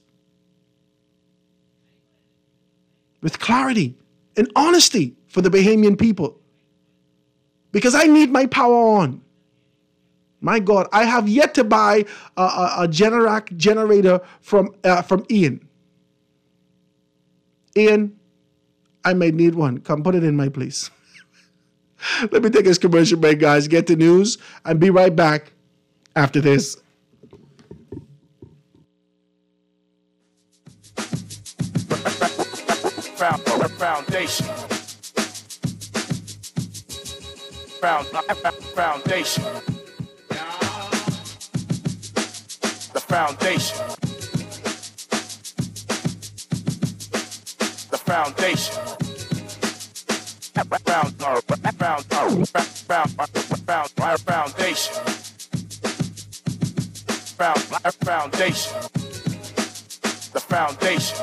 with clarity and honesty for the Bahamian people. Because I need my power on. My God, I have yet to buy a Generac generator from Ian. Ian, I may need one. Come put it in my place. Let me take this commercial break, guys. Get the news and be right back after this. Foundation. Foundation. foundation. The foundation. Foundation. Foundation. The foundation.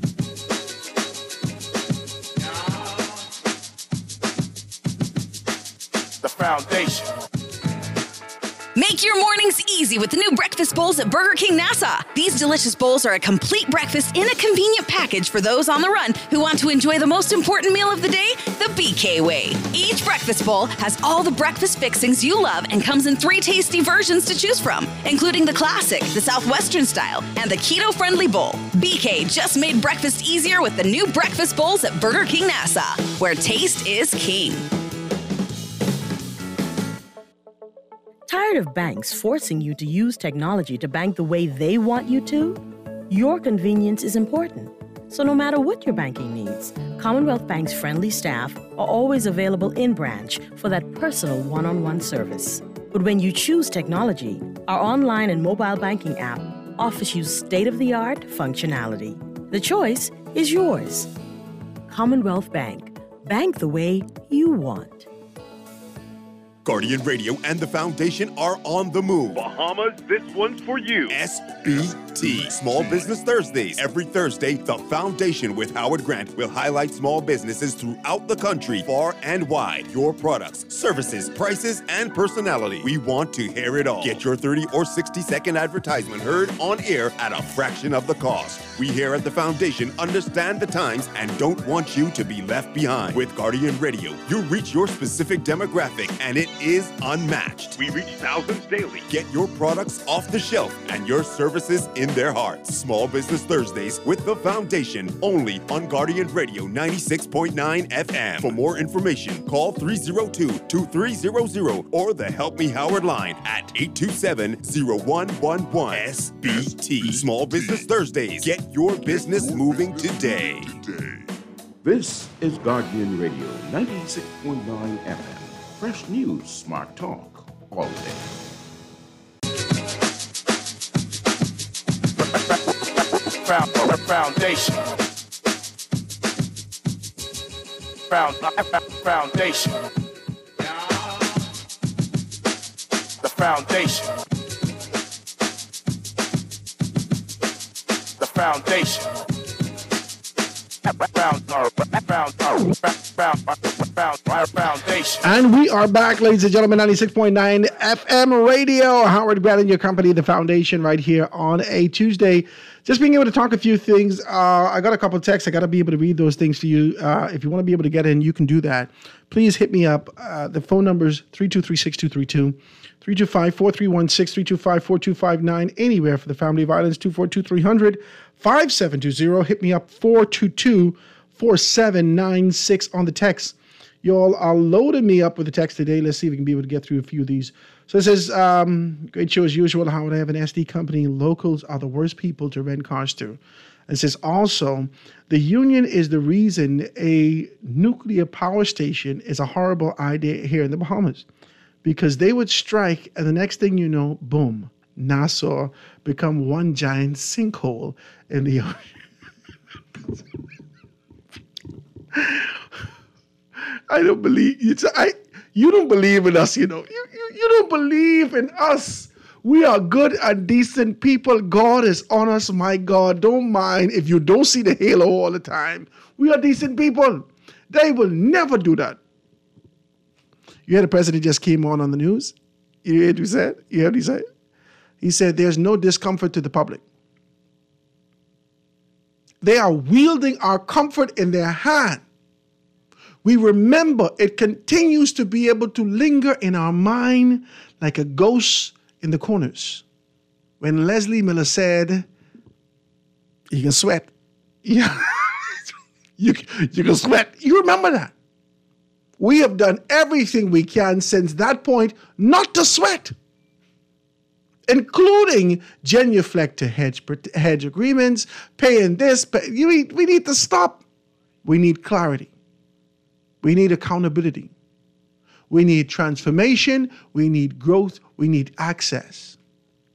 The foundation. Make your mornings easy with the new breakfast bowls at Burger King Nassau. These delicious bowls are a complete breakfast in a convenient package for those on the run who want to enjoy the most important meal of the day, the BK way. Each breakfast bowl has all the breakfast fixings you love and comes in 3 tasty versions to choose from, including the classic, the Southwestern style, and the keto-friendly bowl. BK just made breakfast easier with the new breakfast bowls at Burger King Nassau, where taste is king. Tired of banks forcing you to use technology to bank the way they want you to? Your convenience is important. So no matter what your banking needs, Commonwealth Bank's friendly staff are always available in branch for that personal one-on-one service. But when you choose technology, our online and mobile banking app offers you state-of-the-art functionality. The choice is yours. Commonwealth Bank. Bank the way you want. Guardian Radio and the Foundation are on the move. Bahamas, this one's for you. SBT, Small Business Thursdays. Every Thursday, the Foundation with Howard Grant will highlight small businesses throughout the country, far and wide. Your products, services, prices, and personality. We want to hear it all. Get your 30 or 60-second advertisement heard on air at a fraction of the cost. We here at the Foundation understand the times and don't want you to be left behind. With Guardian Radio, you reach your specific demographic, and it is unmatched. We reach thousands daily. Get your products off the shelf and your services in their hearts. Small Business Thursdays with the Foundation, only on Guardian Radio 96.9 FM. For more information, call 302-2300 or the Help Me Howard line at 827-0111. SBT. Small Business Thursdays. Get your business moving today. This is Guardian Radio 96.9 FM. Fresh news, smart talk, all day. Foundation. Foundation. The foundation. The foundation. And we are back, ladies and gentlemen, 96.9 FM radio. Howard Grant and your company, the Foundation, right here on a Tuesday. Just being able to talk a few things. I got a couple of texts. I got to be able to read those things for you. If you want to be able to get in, you can do that. Please hit me up. The phone number is 323-6232, 325-4316, 325-4259, anywhere for the Family Violence, 242-300-5720. Hit me up, 422-4796 on the text. Y'all are loading me up with the text today. Let's see if we can be able to get through a few of these. So it says, great show as usual. Howard, I have an SD company. Locals are the worst people to rent cars to. It says also, the union is the reason a nuclear power station is a horrible idea here in the Bahamas. Because they would strike, and the next thing you know, boom, Nassau become one giant sinkhole in the ocean. I don't believe you. You don't believe in us, you know. You don't believe in us. We are good and decent people. God is on us, my God. Don't mind if you don't see the halo all the time. We are decent people. They will never do that. You heard the president just came on the news? You heard what he said? You heard what he said? He said there's no discomfort to the public. They are wielding our comfort in their hand. We remember it continues to be able to linger in our mind like a ghost in the corners. When Leslie Miller said, you can sweat. Yeah, you can sweat. You remember that? We have done everything we can since that point not to sweat, including genuflect to hedge agreements, paying this. We need to stop. We need clarity. We need accountability. We need transformation. We need growth. We need access.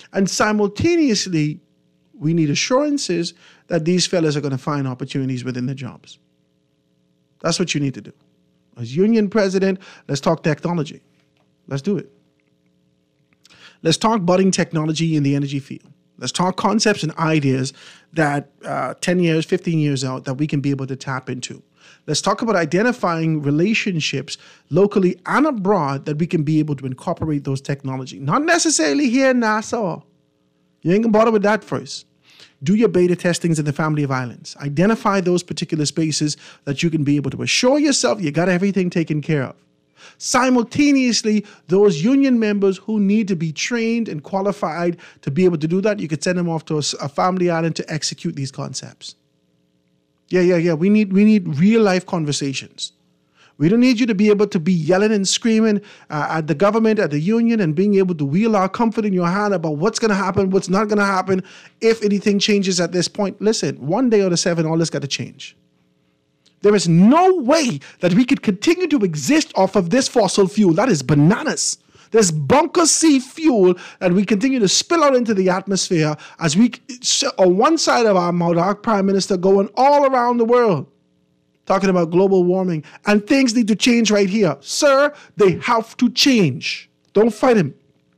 And simultaneously, we need assurances that these fellas are going to find opportunities within the jobs. That's what you need to do. As union president, let's talk technology. Let's do it. Let's talk budding technology in the energy field. Let's talk concepts and ideas that 10 years, 15 years out that we can be able to tap into. Let's talk about identifying relationships locally and abroad that we can be able to incorporate those technology. Not necessarily here in Nassau. You ain't gonna bother with that first. Do your beta testings in the family of islands. Identify those particular spaces that you can be able to assure yourself you got everything taken care of. Simultaneously, those union members who need to be trained and qualified to be able to do that, you could send them off to a family island to execute these concepts. Yeah. We need real life conversations. We don't need you to be able to be yelling and screaming at the government, at the union, and being able to wield our comfort in your hand about what's going to happen, what's not going to happen, if anything changes at this point. Listen, one day out of 7, all this got to change. There is no way that we could continue to exist off of this fossil fuel. That is bananas. There's bunker C fuel that we continue to spill out into the atmosphere as we, on one side of our mouth, our prime minister going all around the world, talking about global warming, and things need to change right here. Sir, they have to change. Don't fight him.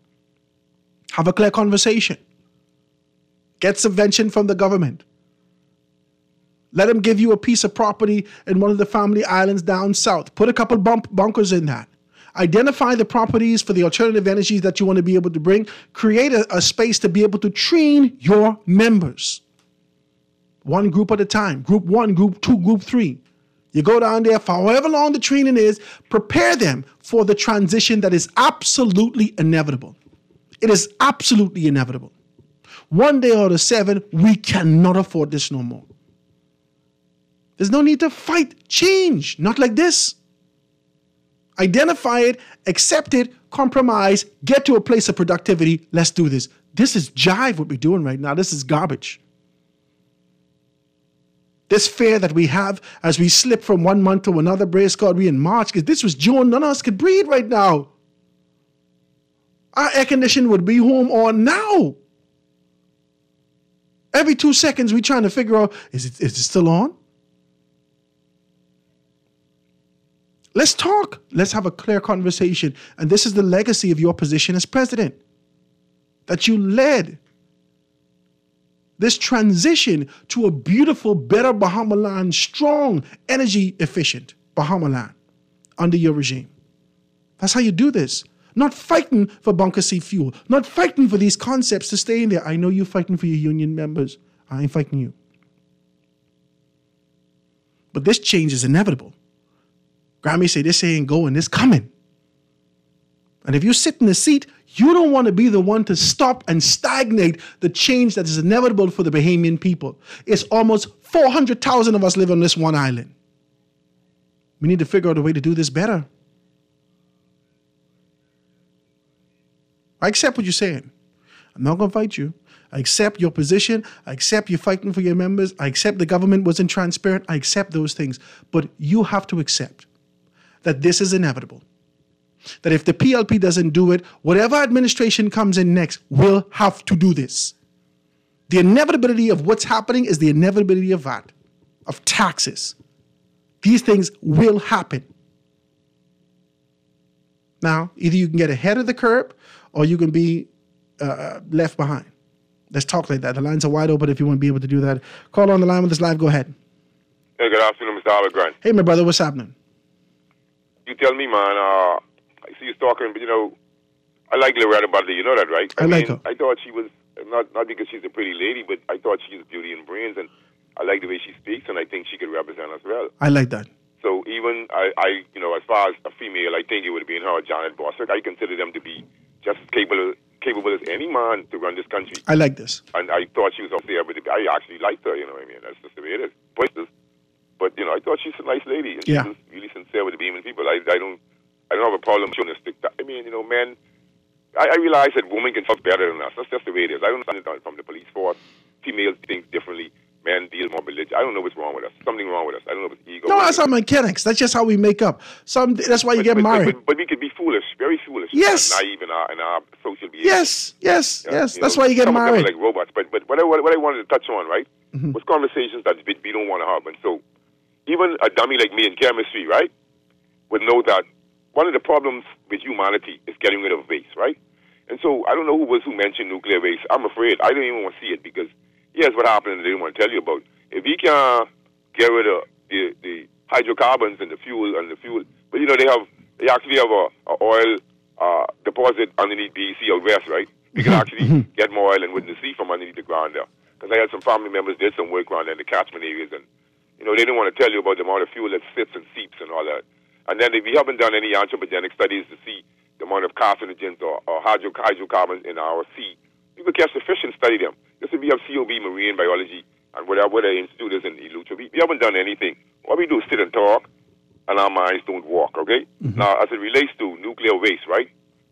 Have a clear conversation. Get subvention from the government. Let him give you a piece of property in one of the family islands down south. Put a couple bunkers in that. Identify the properties for the alternative energies that you want to be able to bring. Create a space to be able to train your members. One group at a time. Group 1, Group 2, Group 3. You go down there for however long the training is. Prepare them for the transition that is absolutely inevitable. It is absolutely inevitable. One day out of 7, we cannot afford this no more. There's no need to fight change. Not like this. Identify it, accept it, compromise, get to a place of productivity. Let's do this. This is jive what we're doing right now. This is garbage. This fear that we have as we slip from one month to another, praise God, we in March, because this was June, none of us could breathe right now. Our air conditioning would be home on now. Every 2 seconds, we're trying to figure out, is it still on? Let's talk. Let's have a clear conversation. And this is the legacy of your position as president. That you led this transition to a beautiful, better Bahama land, strong, energy efficient Bahama land under your regime. That's how you do this. Not fighting for bunker C fuel. Not fighting for these concepts to stay in there. I know you're fighting for your union members. I ain't fighting you. But this change is inevitable. Grammy say this ain't going, this coming. And if you sit in the seat, you don't want to be the one to stop and stagnate the change that is inevitable for the Bahamian people. It's almost 400,000 of us live on this one island. We need to figure out a way to do this better. I accept what you're saying. I'm not going to fight you. I accept your position. I accept you fighting for your members. I accept the government wasn't transparent. I accept those things. But you have to accept that this is inevitable. That if the PLP doesn't do it, whatever administration comes in next will have to do this. The inevitability of what's happening is the inevitability of VAT, of taxes. These things will happen. Now, either you can get ahead of the curve or you can be left behind. Let's talk like that. The lines are wide open if you want to be able to do that. Call on the line with us live. Go ahead. Hey, good afternoon, Mr. Howard Grant. Hey, my brother. What's happening? You tell me, man. I see you talking, but, I like Loretta Butler. You know that, right? I like her. I thought she was, not because she's a pretty lady, but I thought she's beauty and brains, and I like the way she speaks, and I think she could represent us well. I like that. So even, as far as a female, I think it would be in her or Janet Boswick. I consider them to be just as capable as any man to run this country. I like this. And I thought she was up there, but I actually liked her, you know what I mean? That's just the way it is. But, I thought she's a nice lady. And yeah. She was really sincere with the Bahamian people. I don't have a problem showing a stick. Men, I realize that women can talk better than us. That's just the way it is. I don't understand it from the police force. Females think differently. men deal more religion. I don't know what's wrong with us. Something wrong with us. I don't know if it's ego. No, that's not mechanics. That's just how we make up. That's why you get married. But we could be foolish, very foolish. Yes. And naive in our social behavior. Yes. That's why you get married. Like robots. But what I wanted to touch on, right, was conversations that we don't want to have. And so even a dummy like me in chemistry, right, would know that one of the problems with humanity is getting rid of waste, right? And so I don't know who mentioned nuclear waste. I'm afraid I don't even want to see it because here's what happened and they didn't want to tell you about. If we can get rid of the hydrocarbons and the fuel, but they actually have a oil deposit underneath BC out west, right? We can actually get more oil and wouldn't see from underneath the ground there. Because I had some family members did some work around there in the catchment areas, and they didn't want to tell you about the amount of fuel that sits and seeps and all that. And then we haven't done any anthropogenic studies to see the amount of carcinogens or hydrocarbons in our sea. You could catch the fish and study them. This would be of COB Marine Biology and whatever the institute is in Ilucha. We haven't done anything. All we do is sit and talk, and our minds don't walk, okay? Now, as it relates to nuclear waste, right?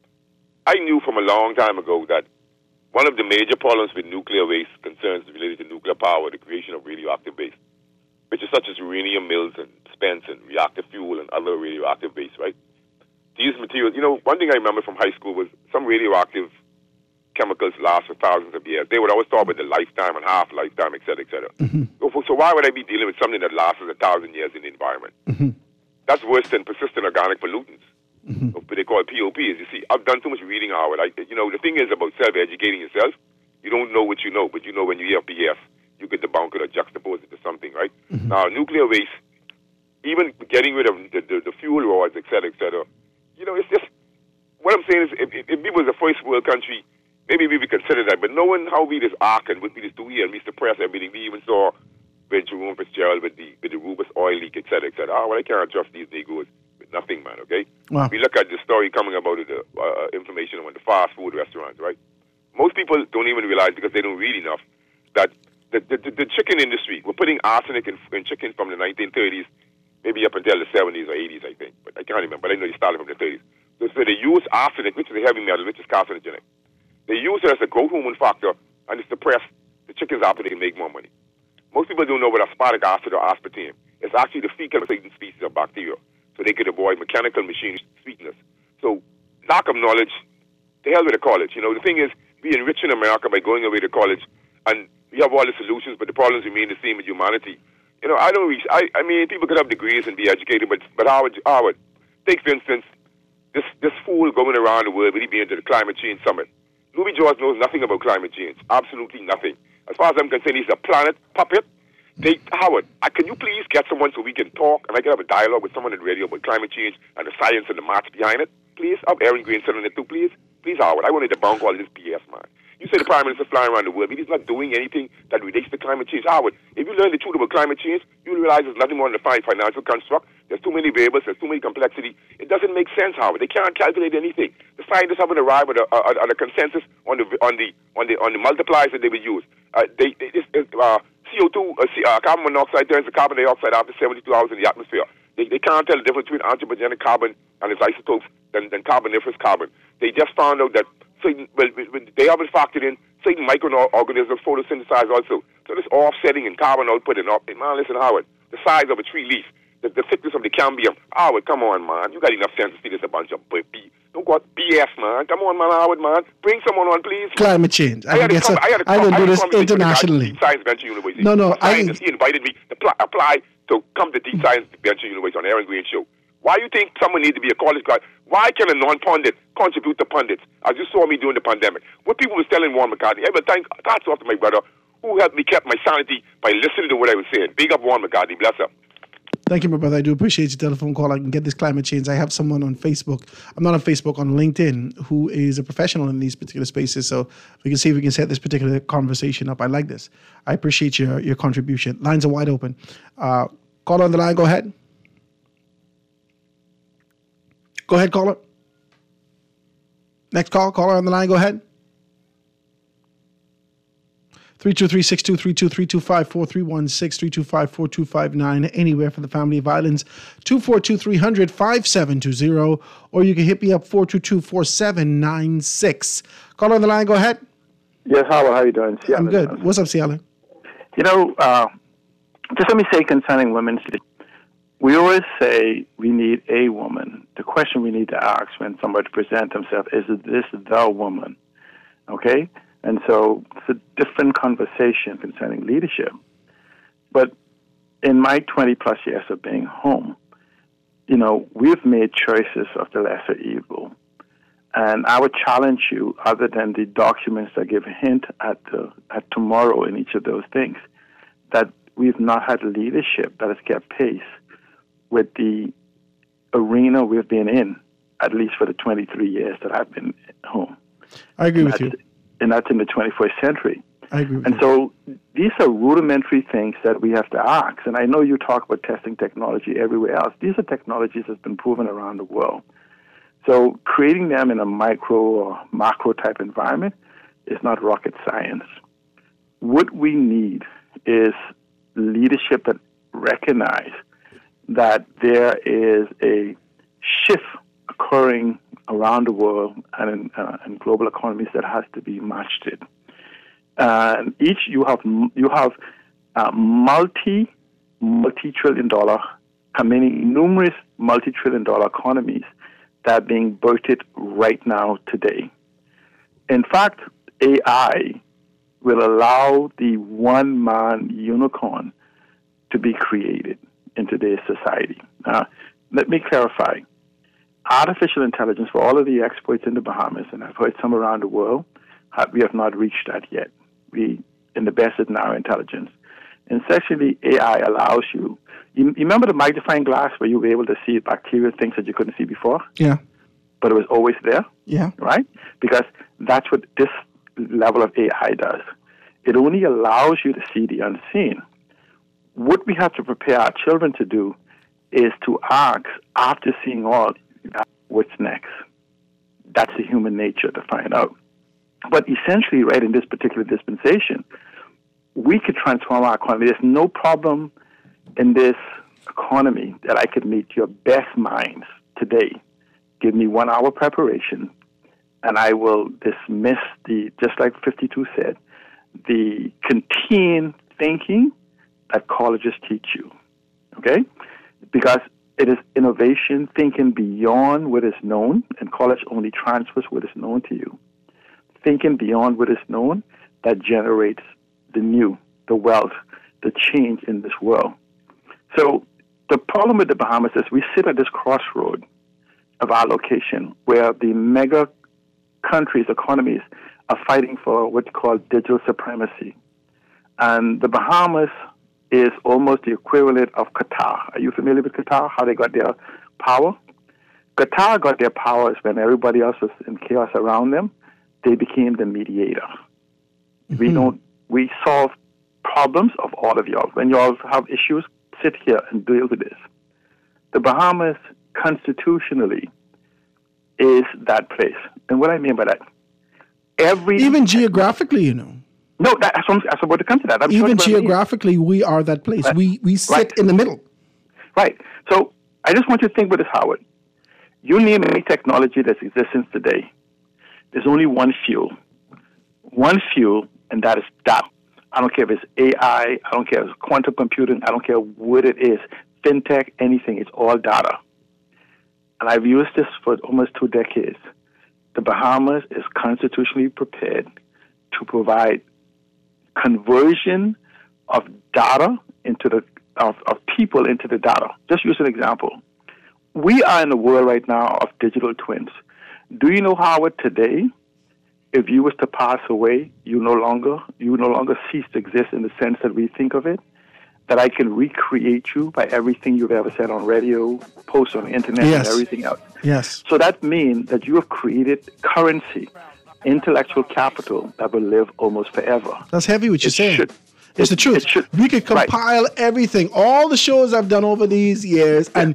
I knew from a long time ago that one of the major problems with nuclear waste concerns related to nuclear power, the creation of radioactive waste, which is such as uranium mills and spents and reactive fuel and other radioactive waste, right? These materials, one thing I remember from high school was some radioactive chemicals last for thousands of years. They would always talk about the lifetime and half-lifetime, et cetera, et cetera. So why would I be dealing with something that lasts 1,000 years in the environment? That's worse than persistent organic pollutants. What they call POPs. You see, I've done too much reading, Howard. The thing is about self-educating yourself. You don't know what you know, but you know when you hear PS, you get debunk it or juxtapose it to something, right? Now, nuclear waste, even getting rid of the fuel rods, et cetera, it's just, what I'm saying is, if we was a first world country, maybe we would consider that, but knowing how we just arc and what we just do here, and we suppress everything, we even saw with Jerome Fitzgerald with the Rubus oil leak, et cetera, et cetera. I can't trust these Negroes with nothing, man, okay? Wow. We look at the story coming about the information on the fast food restaurants, right? Most people don't even realize, because they don't read enough, that the chicken industry, we're putting arsenic in chicken from the 1930s, maybe up until the 70s or 80s, I think. But I can't remember. But I know they started from the 30s. So they use arsenic, which is a heavy metal, which is carcinogenic. They use it as a growth hormone factor, and it suppresses the chicken's appetite to make more money. Most people don't know what aspartic acid or aspartame. It's actually the fecal certain species of bacteria, so they could avoid mechanical machine sweetness. So lack of knowledge, the hell with the college. The thing is, we enrich in America by going away to college, and we have all the solutions, but the problems remain the same with humanity. I mean, people could have degrees and be educated, but Howard, take for instance, this fool going around the world, but he being to the climate change summit. Louis George knows nothing about climate change, absolutely nothing. As far as I'm concerned, he's a planet puppet. Howard, can you please get someone so we can talk and I can have a dialogue with someone in radio about climate change and the science and the maths behind it? Please, have Aaron Green sitting on it too, please. Please, Howard, I wanted to debunk all this BS, man. You say the Prime Minister flying around the world, but he's not doing anything that relates to climate change. Howard, if you learn the truth about climate change, you'll realize there's nothing more than a financial construct. There's too many variables. There's too many complexity. It doesn't make sense, Howard. They can't calculate anything. The scientists haven't arrived at a consensus on the multipliers that they will use. CO2, carbon monoxide turns to carbon dioxide after 72 hours in the atmosphere. They can't tell the difference between anthropogenic carbon and its isotopes than carboniferous carbon. They just found out that they haven't factored in certain microorganisms photosynthesize also. So this offsetting in carbon output and man, listen, Howard, the size of a tree leaf, the thickness of the cambium. Howard, come on, man. You got enough sense to see this a bunch of don't go BS, man. Come on, man, Howard, man. Bring someone on, please. Climate change. I can do this internationally. Science Venture University. No. He invited me to apply to come to Deep Science Venture University on Aaron Green Show. Why do you think someone needs to be a college grad? Why can a non-pundit contribute to pundits? As you saw me during the pandemic. What people was telling Warren McCarthy, that's off to my brother, who helped me keep my sanity by listening to what I was saying. Big up Warren McCarthy. Bless up. Thank you, my brother. I do appreciate your telephone call. I can get this climate change. I have someone on Facebook. I'm not on Facebook, on LinkedIn, who is a professional in these particular spaces. So we can see if we can set this particular conversation up. I like this. I appreciate your contribution. Lines are wide open. Call on the line. Go ahead. Go ahead, caller. Next call. Caller on the line. Go ahead. 323-623-225-4316, 325-429, anywhere for the family of islands, 242-300-5720, or you can hit me up, 422-4796. Call on the line, go ahead. Yes, Howard, how you doing? I'm good. What's up, Ciala? Just let me say concerning women's leadership. We always say we need a woman. The question we need to ask when somebody presents themselves is this the woman? Okay? And so it's a different conversation concerning leadership. But in my 20-plus years of being home, we've made choices of the lesser evil. And I would challenge you, other than the documents that give a hint at tomorrow in each of those things, that we've not had leadership that has kept pace with the arena we've been in, at least for the 23 years that I've been home. I agree with you. And that's in the 21st century. I agree with and so these are rudimentary things that we have to ask. And I know you talk about testing technology everywhere else. These are technologies that's been proven around the world. So creating them in a micro or macro type environment is not rocket science. What we need is leadership that recognize that there is a shift occurring around the world and in global economies that has to be matched it. You have multi-trillion-dollar, numerous multi-trillion-dollar economies that are being birthed right now today. In fact, AI will allow the one-man unicorn to be created in today's society. Now, let me clarify. Artificial intelligence, for all of the experts in the Bahamas, and I've heard some around the world, we have not reached that yet. We in the best in our intelligence. And essentially, AI allows you remember the magnifying glass where you were able to see bacterial things that you couldn't see before? Yeah. But it was always there? Yeah. Right? Because that's what this level of AI does. It only allows you to see the unseen. What we have to prepare our children to do is to ask, after seeing all, what's next? That's the human nature to find out. But essentially, right, in this particular dispensation, we could transform our economy. There's no problem in this economy that I could meet your best minds today. Give me 1 hour preparation, and I will dismiss just like 52 said, the canteen thinking that colleges teach you, okay? Because it is innovation, thinking beyond what is known, and college only transfers what is known to you. Thinking beyond what is known that generates the new, the wealth, the change in this world. So the problem with the Bahamas is we sit at this crossroad of our location where the mega countries, economies, are fighting for what you call digital supremacy. And the Bahamas is almost the equivalent of Qatar. Are you familiar with Qatar, how they got their power? Qatar got their powers when everybody else was in chaos around them. They became the mediator. Mm-hmm. We solve problems of all of y'all. When y'all have issues, sit here and deal with this. The Bahamas, constitutionally, is that place. And what I mean by that, even geographically, you know. No, that's about to come to that. Even geographically, we are that place. Right. We sit in the middle. Right. So I just want you to think with this, Howard. You name any technology that's existence today, there's only one fuel. One fuel, and that is data. I don't care if it's AI, I don't care if it's quantum computing, I don't care what it is, fintech, anything, it's all data. And I've used this for almost 2 decades. The Bahamas is constitutionally prepared to provide conversion of data of people into the data. Just use an example. We are in a world right now of digital twins. Do you know, Howard, today, if you was to pass away, you no longer cease to exist in the sense that we think of it, that I can recreate you by everything you've ever said on radio, post on the internet, yes. and everything else. Yes. So that means that you have created currency, intellectual capital that will live almost forever. That's heavy what you're saying. It's the truth. We could compile everything, all the shows I've done over these years, and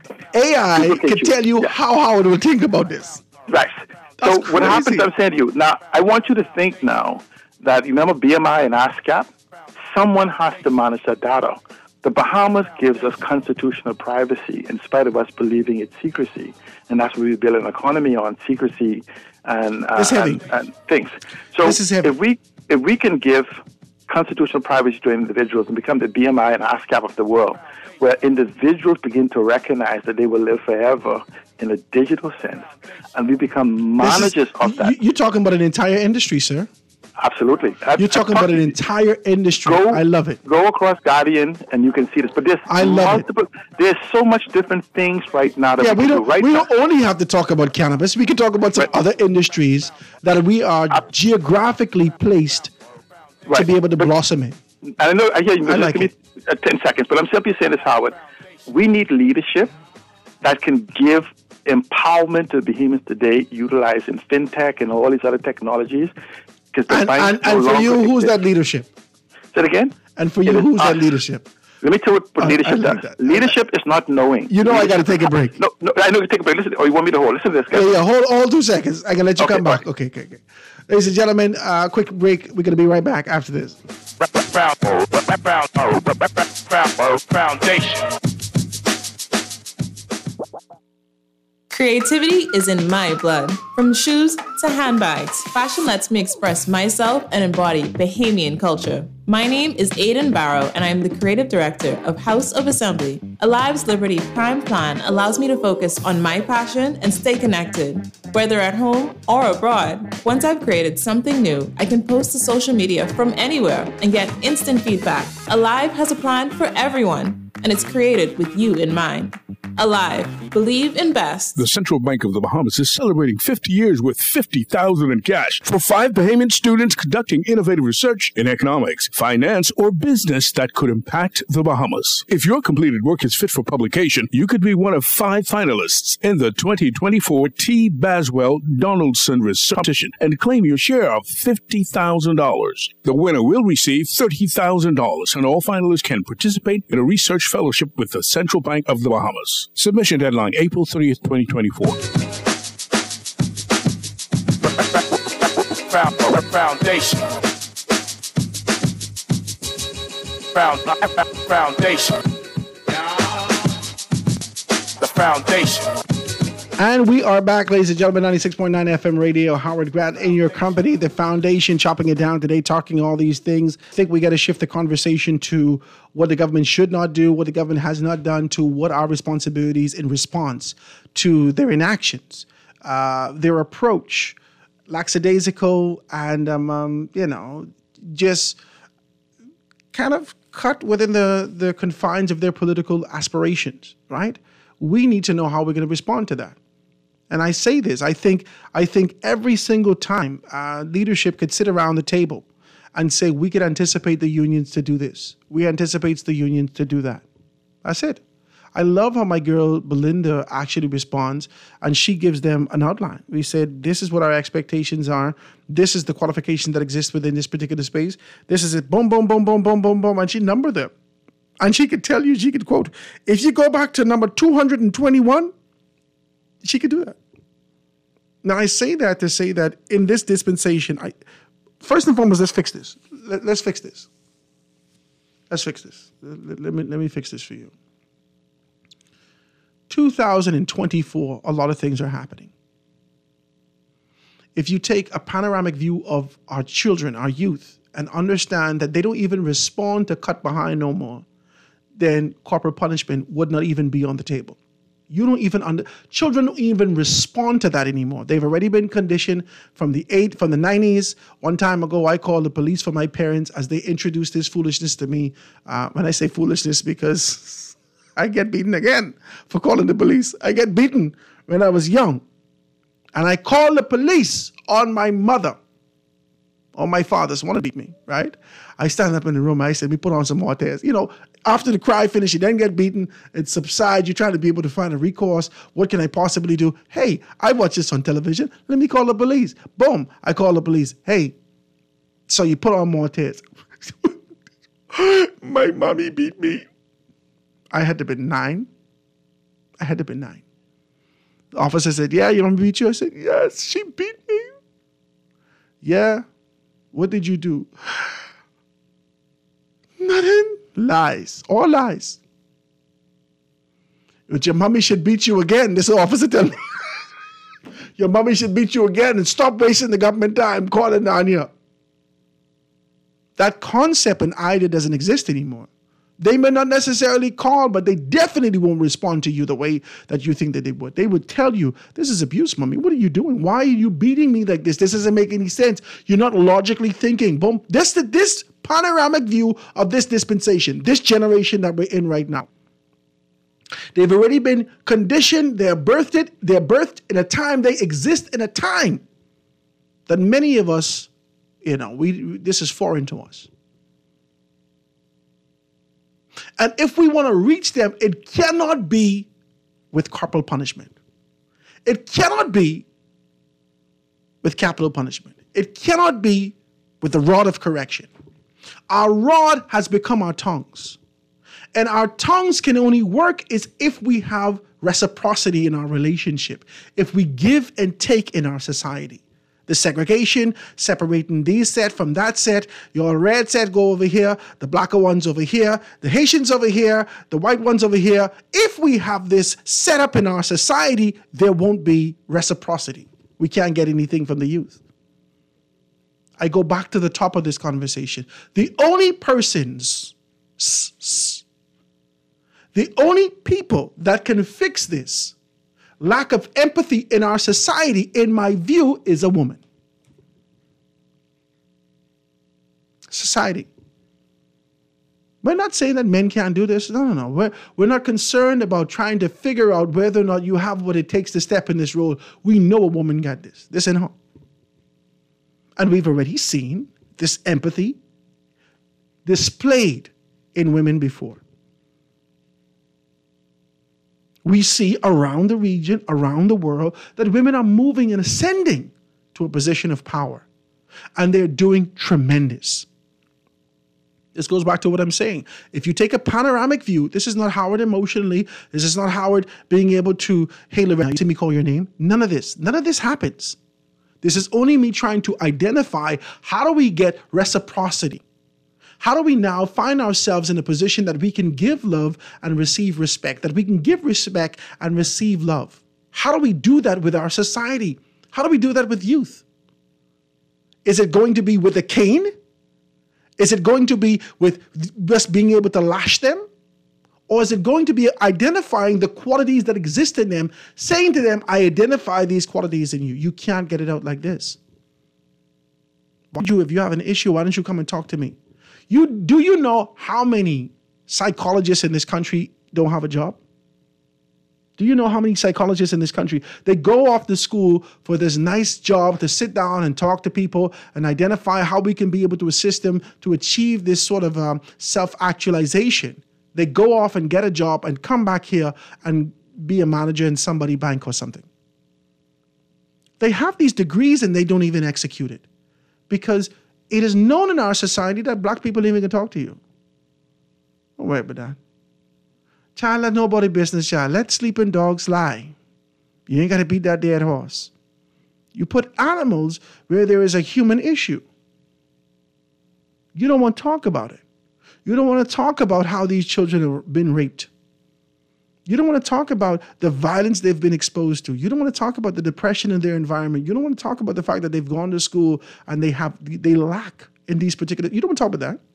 AI can tell you how Howard will think about this. Right. That's so what happens, I'm saying to you, now, I want you to think now that, you remember BMI and ASCAP? Someone has to manage that data. The Bahamas gives us constitutional privacy in spite of us believing it's secrecy. And that's what we build an economy on, secrecy and things. So this is heavy. If we can give constitutional privacy to individuals and become the BMI and ASCAP of the world, where individuals begin to recognize that they will live forever in a digital sense, and we become managers of that. You're talking about an entire industry, sir. Absolutely. You're talking about an entire industry. I love it. Go across Guardian and you can see this. But there's so much different things right now that we don't only have to talk about cannabis. We can talk about some other industries that we are geographically placed to be able to blossom in. I know. I hear you. Like give me 10 seconds. But I'm simply saying this, Howard. We need leadership that can give empowerment to behemoths today, utilizing fintech and all these other technologies. And for you, who's that leadership? Say it again? And for you, who's that leadership? Let me tell you what leadership does. Leadership is not knowing. You know I got to take a break. No, I know you take a break. Listen, or you want me to hold? Listen to this, guys. Yeah, hold 2 seconds. I can let you come back. Okay. Ladies and gentlemen, quick break. We're going to be right back after this. Foundation. Creativity is in my blood. From shoes to handbags, fashion lets me express myself and embody Bahamian culture. My name is Aiden Barrow, and I am the creative director of House of Assembly. Alive's Liberty Prime Plan allows me to focus on my passion and stay connected, whether at home or abroad. Once I've created something new, I can post to social media from anywhere and get instant feedback. Alive has a plan for everyone, and it's created with you in mind. Alive. Believe in best. The Central Bank of the Bahamas is celebrating 50 years with $50,000 in cash for 5 Bahamian students conducting innovative research in economics, finance, or business that could impact the Bahamas. If your completed work is fit for publication, you could be one of 5 finalists in the 2024 T. Baswell Donaldson Research Competition and claim your share of $50,000. The winner will receive $30,000, and all finalists can participate in a research fellowship with the Central Bank of the Bahamas. Submission deadline April 30th, 2024. Foundation. Foundation. The foundation. And we are back, ladies and gentlemen, 96.9 FM radio, Howard Grant in your company, the foundation, chopping it down today, talking all these things. I think we got to shift the conversation to what the government should not do, what the government has not done, to what our responsibilities in response to their inactions, their approach, lackadaisical, and, just kind of cut within the confines of their political aspirations, right? We need to know how we're going to respond to that. And I say this, I think every single time leadership could sit around the table and say, we could anticipate the unions to do this. We anticipate the unions to do that. That's it. I love how my girl Belinda actually responds, and she gives them an outline. We said, this is what our expectations are. This is the qualification that exists within this particular space. This is it, boom, boom, boom, boom, boom, boom, boom. And she numbered them. And she could tell you, she could quote, if you go back to number 221, she could do that. Now, I say that to say that in this dispensation, first and foremost, let's fix this. Let's fix this. Let's fix this. Let me fix this for you. 2024, a lot of things are happening. If you take a panoramic view of our children, our youth, and understand that they don't even respond to cut behind no more, then corporal punishment would not even be on the table. You don't even children don't even respond to that anymore. They've already been conditioned from the 90s. One time ago, I called the police for my parents as they introduced this foolishness to me. When I say foolishness, because I get beaten again for calling the police. I get beaten when I was young. And I called the police on my mother or my father. Someone to beat me, right? I stand up in the room. I said, we put on some more tears. After the cry finish, you then get beaten. It subsides. You're trying to be able to find a recourse. What can I possibly do? Hey, I watch this on television. Let me call the police. Boom. I call the police. Hey, so you put on more tears. My mommy beat me. I had to be 9. The officer said, yeah, your mom beat you? I said, yes, she beat me. Yeah. What did you do? Nothing. Lies. All lies. But your mommy should beat you again. This officer tell me. Your mommy should beat you again and stop wasting the government time calling on you. That concept and idea doesn't exist anymore. They may not necessarily call, but they definitely won't respond to you the way that you think that they would. They would tell you, this is abuse, mommy. What are you doing? Why are you beating me like this? This doesn't make any sense. You're not logically thinking. Boom. This panoramic view of this dispensation, this generation that we're in right now. They've already been conditioned. They're birthed in a time. They exist in a time that many of us, this is foreign to us. And if we want to reach them, it cannot be with corporal punishment. It cannot be with capital punishment. It cannot be with the rod of correction. Our rod has become our tongues. And our tongues can only work if we have reciprocity in our relationship, if we give and take in our society. The segregation, separating these set from that set, your red set go over here, the blacker ones over here, the Haitians over here, the white ones over here. If we have this set up in our society, there won't be reciprocity. We can't get anything from the youth. I go back to the top of this conversation. The only people that can fix this lack of empathy in our society, in my view, is a woman. Society. We're not saying that men can't do this. No. We're not concerned about trying to figure out whether or not you have what it takes to step in this role. We know a woman got this. This in her. And we've already seen this empathy displayed in women before. We see around the region, around the world, that women are moving and ascending to a position of power. And they're doing tremendous. This goes back to what I'm saying. If you take a panoramic view, this is not Howard emotionally. This is not Howard being able to, hey, Lorraine, you see me call your name? None of this. None of this happens. This is only me trying to identify how do we get reciprocity? How do we now find ourselves in a position that we can give love and receive respect, that we can give respect and receive love? How do we do that with our society? How do we do that with youth? Is it going to be with a cane? Is it going to be with just being able to lash them? Or is it going to be identifying the qualities that exist in them, saying to them, I identify these qualities in you. You can't get it out like this. If you have an issue, why don't you come and talk to me? Do you know how many psychologists in this country don't have a job? Do you know how many psychologists in this country, they go off to school for this nice job to sit down and talk to people and identify how we can be able to assist them to achieve this sort of self-actualization. They go off and get a job and come back here and be a manager in somebody's bank or something. They have these degrees and they don't even execute it because it is known in our society that black people even can talk to you. Don't worry about that. Child, let nobody business, child. Let sleeping dogs lie. You ain't got to beat that dead horse. You put animals where there is a human issue. You don't want to talk about it. You don't want to talk about how these children have been raped. You don't want to talk about the violence they've been exposed to. You don't want to talk about the depression in their environment. You don't want to talk about the fact that they've gone to school and they lack in these particular. You don't want to talk about that.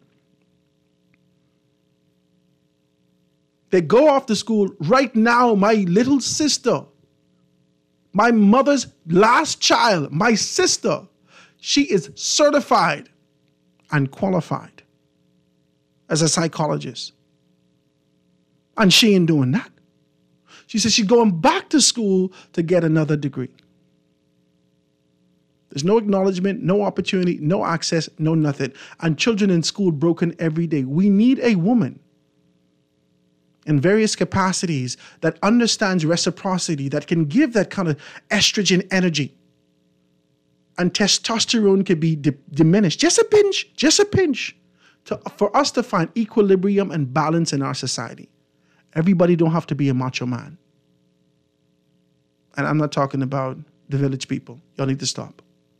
They go off to school right now. My little sister, my mother's last child, my sister, she is certified and qualified as a psychologist. And she ain't doing that. She says she's going back to school to get another degree. There's no acknowledgement, no opportunity, no access, no nothing. And children in school broken every day. We need a woman in various capacities that understands reciprocity, that can give that kind of estrogen energy. And testosterone can be diminished. Just a pinch. For us to find equilibrium and balance in our society. Everybody don't have to be a macho man. And I'm not talking about the village people. Y'all need to stop.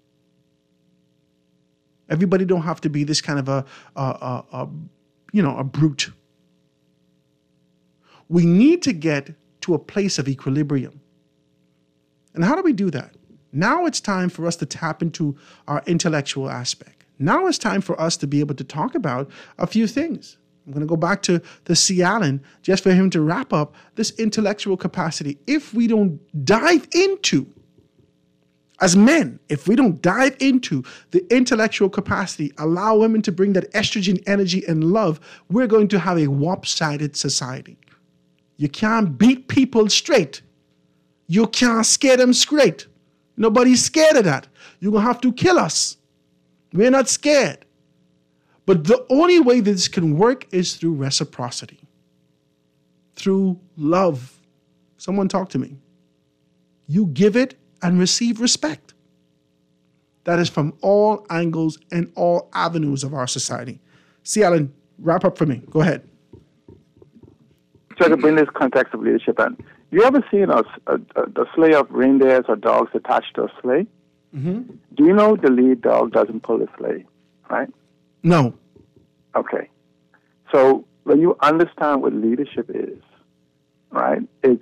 Everybody don't have to be this kind of a brute. We need to get to a place of equilibrium. And how do we do that? Now it's time for us to tap into our intellectual aspect. Now it's time for us to be able to talk about a few things. I'm going to go back to the C. Allen just for him to wrap up this intellectual capacity. If we don't dive into, as men, if we don't dive into the intellectual capacity, allow women to bring that estrogen energy and love, we're going to have a lopsided society. You can't beat people straight. You can't scare them straight. Nobody's scared of that. You're going to have to kill us. We're not scared. But the only way this can work is through reciprocity, through love. Someone talk to me. You give it and receive respect. That is from all angles and all avenues of our society. C. Allen, wrap up for me. Go ahead. So to bring this context of leadership in, you ever seen a sleigh of reindeers or dogs attached to a sleigh? Mm-hmm. Do you know the lead dog doesn't pull the sleigh, right? No. Okay. So when you understand what leadership is, right, it's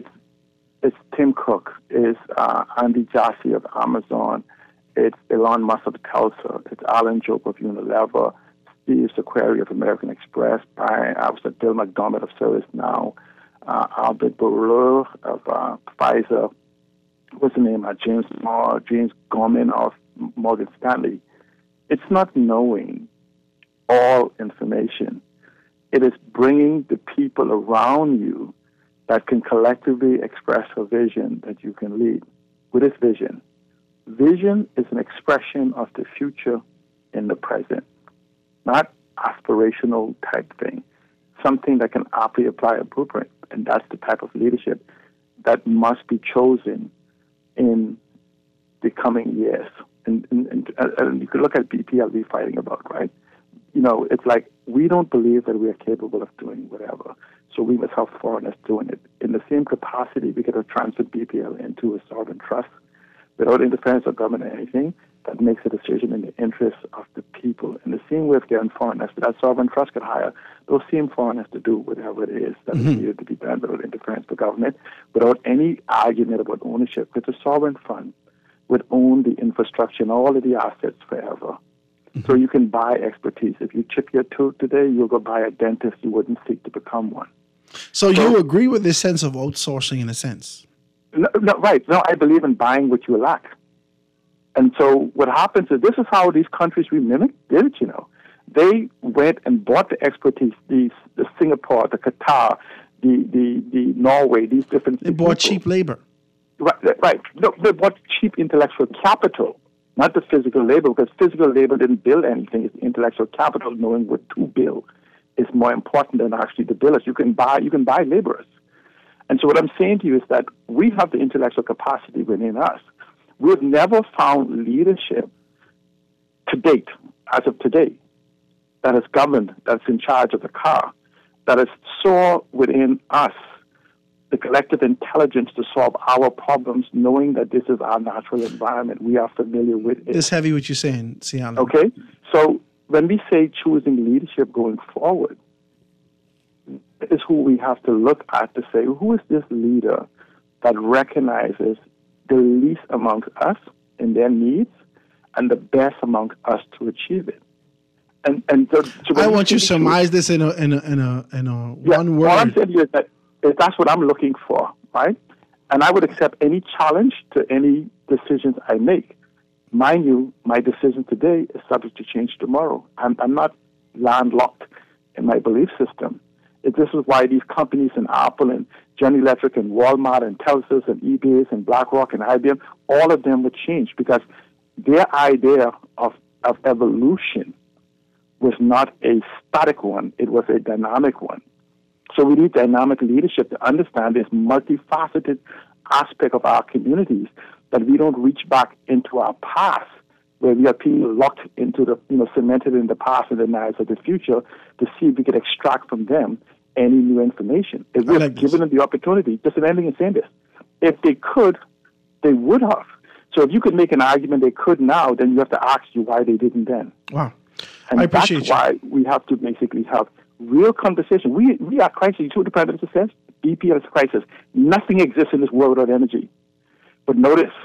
Tim Cook, it's Andy Jassy of Amazon, it's Elon Musk of Tulsa, it's Alan Jope of Unilever, Steve Sequeri of American Express, Bill McDermott of ServiceNow, Albert Bourleau of Pfizer, what's the name? James Gorman of Morgan Stanley. It's not knowing all information. It is bringing the people around you that can collectively express a vision that you can lead. What is vision? Vision is an expression of the future in the present, not aspirational type thing, something that can aptly apply a blueprint. And that's the type of leadership that must be chosen in the coming years. And you could look at BPL we're fighting about, right? You know, it's like we don't believe that we are capable of doing whatever, so we must have foreigners doing it. In the same capacity, we could have transferred BPL into a sovereign trust without interference of government or anything that makes a decision in the interest of the people. In the same way, if getting foreigners, that sovereign trust could hire those same foreigners to do whatever it is that is needed to be done without interference of government, without any argument about ownership. Because the sovereign fund would own the infrastructure and all of the assets forever. So you can buy expertise. If you chip your tooth today, you'll go buy a dentist. You wouldn't seek to become one. So you agree with this sense of outsourcing in a sense? No, right. No, I believe in buying what you lack. And so what happens is this is how these countries we mimic did it, you know. They went and bought the expertise, the Singapore, the Qatar, the Norway, these different They bought cheap labor. Right. No, they bought cheap intellectual capital, not the physical labor, because physical labor didn't build anything. It's intellectual capital, knowing what to build, is more important than actually the builders. You can buy laborers. And so what I'm saying to you is that we have the intellectual capacity within us. We've never found leadership to date, as of today, that is governed, that's in charge of the car, that is saw within us the collective intelligence to solve our problems, knowing that this is our natural environment. We are familiar with it. It's heavy what you're saying, C. Allen. Okay? So when we say choosing leadership going forward, is who we have to look at to say, who is this leader that recognizes the least amongst us in their needs and the best amongst us to achieve it? And so I want you to surmise this in a one word. All I'm saying to you is that that's what I'm looking for, right? And I would accept any challenge to any decisions I make. Mind you, my decision today is subject to change tomorrow. I'm not landlocked in my belief system. This is why these companies and Apple and General Electric and Walmart and Telus and eBay and BlackRock and IBM, all of them would change because their idea of evolution was not a static one. It was a dynamic one. So we need dynamic leadership to understand this multifaceted aspect of our communities, that we don't reach back into our past where we are people locked into the, cemented in the past and the knives of the future to see if we could extract from them any new information. If we had given them the opportunity, just an ending in saying this, if they could, they would have. So if you could make an argument they could now, then you have to ask you why they didn't then. Wow. And I appreciate that's why we have to basically have real conversation. We are crisis. You see what the Prime Minister says? BPL is crisis. Nothing exists in this world without energy. But notice,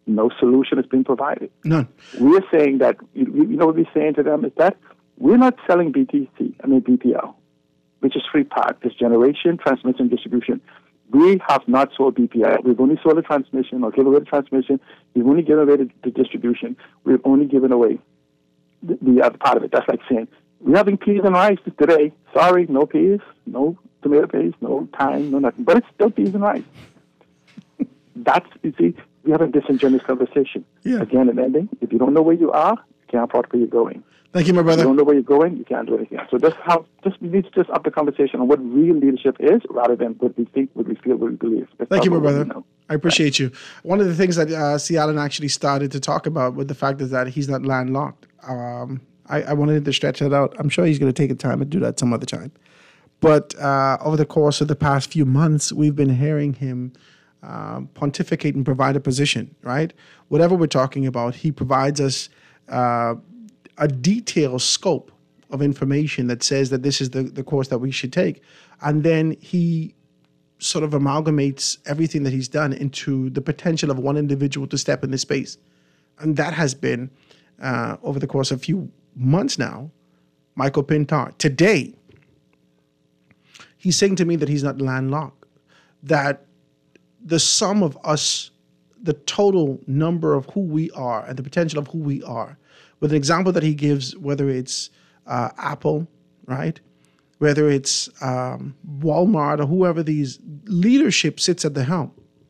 No solution has been provided. None. We're saying that, you know what we're saying to them is that we're not selling BPL, which is free part. It's generation, transmission, distribution. We have not sold BPL. We've only sold the transmission or given away the transmission. We've only given away the distribution. We've only given away the other part of it. That's like saying, we're having peas and rice today. Sorry, no peas, no tomato paste, no thyme, no nothing. But it's still peas and rice. That's, you see, we have a disingenuous conversation. Yeah. Again, and ending. If you don't know where you are, you can't plot where you're going. Thank you, my brother. If you don't know where you're going, you can't do anything else. So we need to just up the conversation on what real leadership is rather than what we think, what we feel, what we believe. Thank you, my brother. I appreciate you. One of the things that C. Allen actually started to talk about with the fact is that he's not landlocked. I wanted to stretch that out. I'm sure he's going to take a time and do that some other time. But over the course of the past few months, we've been hearing him pontificate and provide a position, right? Whatever we're talking about, he provides us a detailed scope of information that says that this is the course that we should take. And then he sort of amalgamates everything that he's done into the potential of one individual to step in this space. And that has been, over the course of a few months now, Michael Pintar. Today, he's saying to me that he's not landlocked, that the sum of us, the total number of who we are and the potential of who we are, with an example that he gives, whether it's Apple, right? Whether it's Walmart or whoever, these leadership sits at the helm.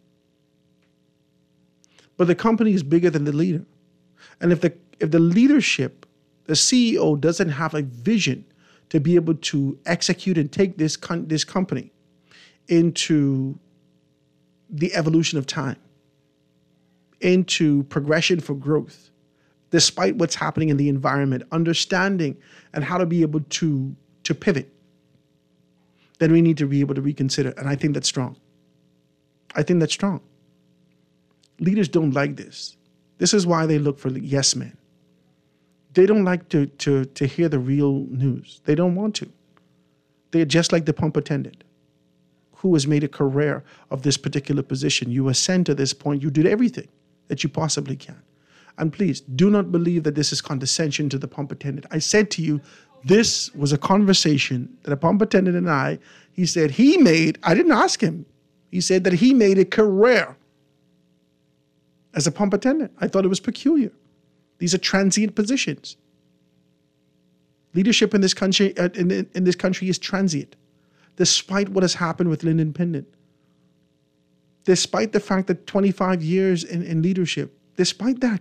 But the company is bigger than the leader. And if the leadership, the CEO doesn't have a vision to be able to execute and take this company into the evolution of time, into progression for growth, despite what's happening in the environment, understanding and how to be able to pivot, then we need to be able to reconsider. And I think that's strong. I think that's strong. Leaders don't like this. This is why they look for yes men. They don't like to hear the real news. They don't want to. They're just like the pump attendant who has made a career of this particular position. You ascend to this point. You did everything that you possibly can. And please, do not believe that this is condescension to the pump attendant. I said to you, this was a conversation that a pump attendant and he said he made, I didn't ask him. He said that he made a career as a pump attendant. I thought it was peculiar. These are transient positions. Leadership in this country in this country is transient, despite what has happened with Lyndon Pendant. Despite the fact that 25 years in leadership, despite that,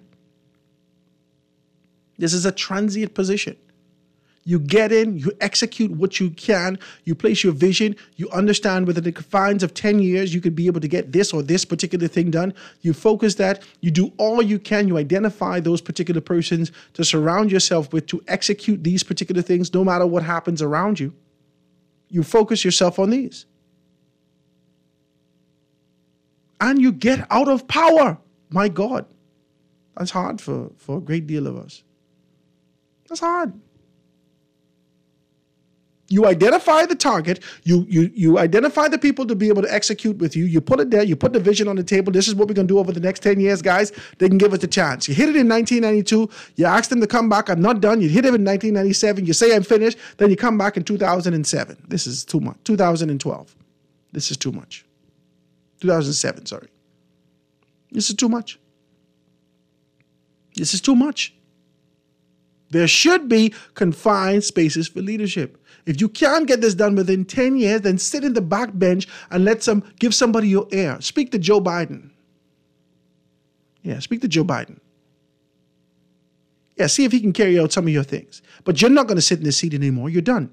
this is a transient position. You get in, you execute what you can, you place your vision, you understand within the confines of 10 years, you could be able to get this or this particular thing done. You focus that, you do all you can, you identify those particular persons to surround yourself with to execute these particular things, no matter what happens around you. You focus yourself on these. And you get out of power. My God, that's hard for a great deal of us. That's hard. You identify the target, you identify the people to be able to execute with you, you put it there, you put the vision on the table, this is what we're going to do over the next 10 years, guys, they can give us a chance. You hit it in 1992, you ask them to come back, I'm not done, you hit it in 1997, you say I'm finished, then you come back in 2007. This is too much. 2012. This is too much. 2007, sorry. This is too much. This is too much. There should be confined spaces for leadership. If you can't get this done within 10 years, then sit in the back bench and give somebody your ear. Speak to Joe Biden. Yeah, speak to Joe Biden. Yeah, see if he can carry out some of your things. But you're not going to sit in this seat anymore. You're done.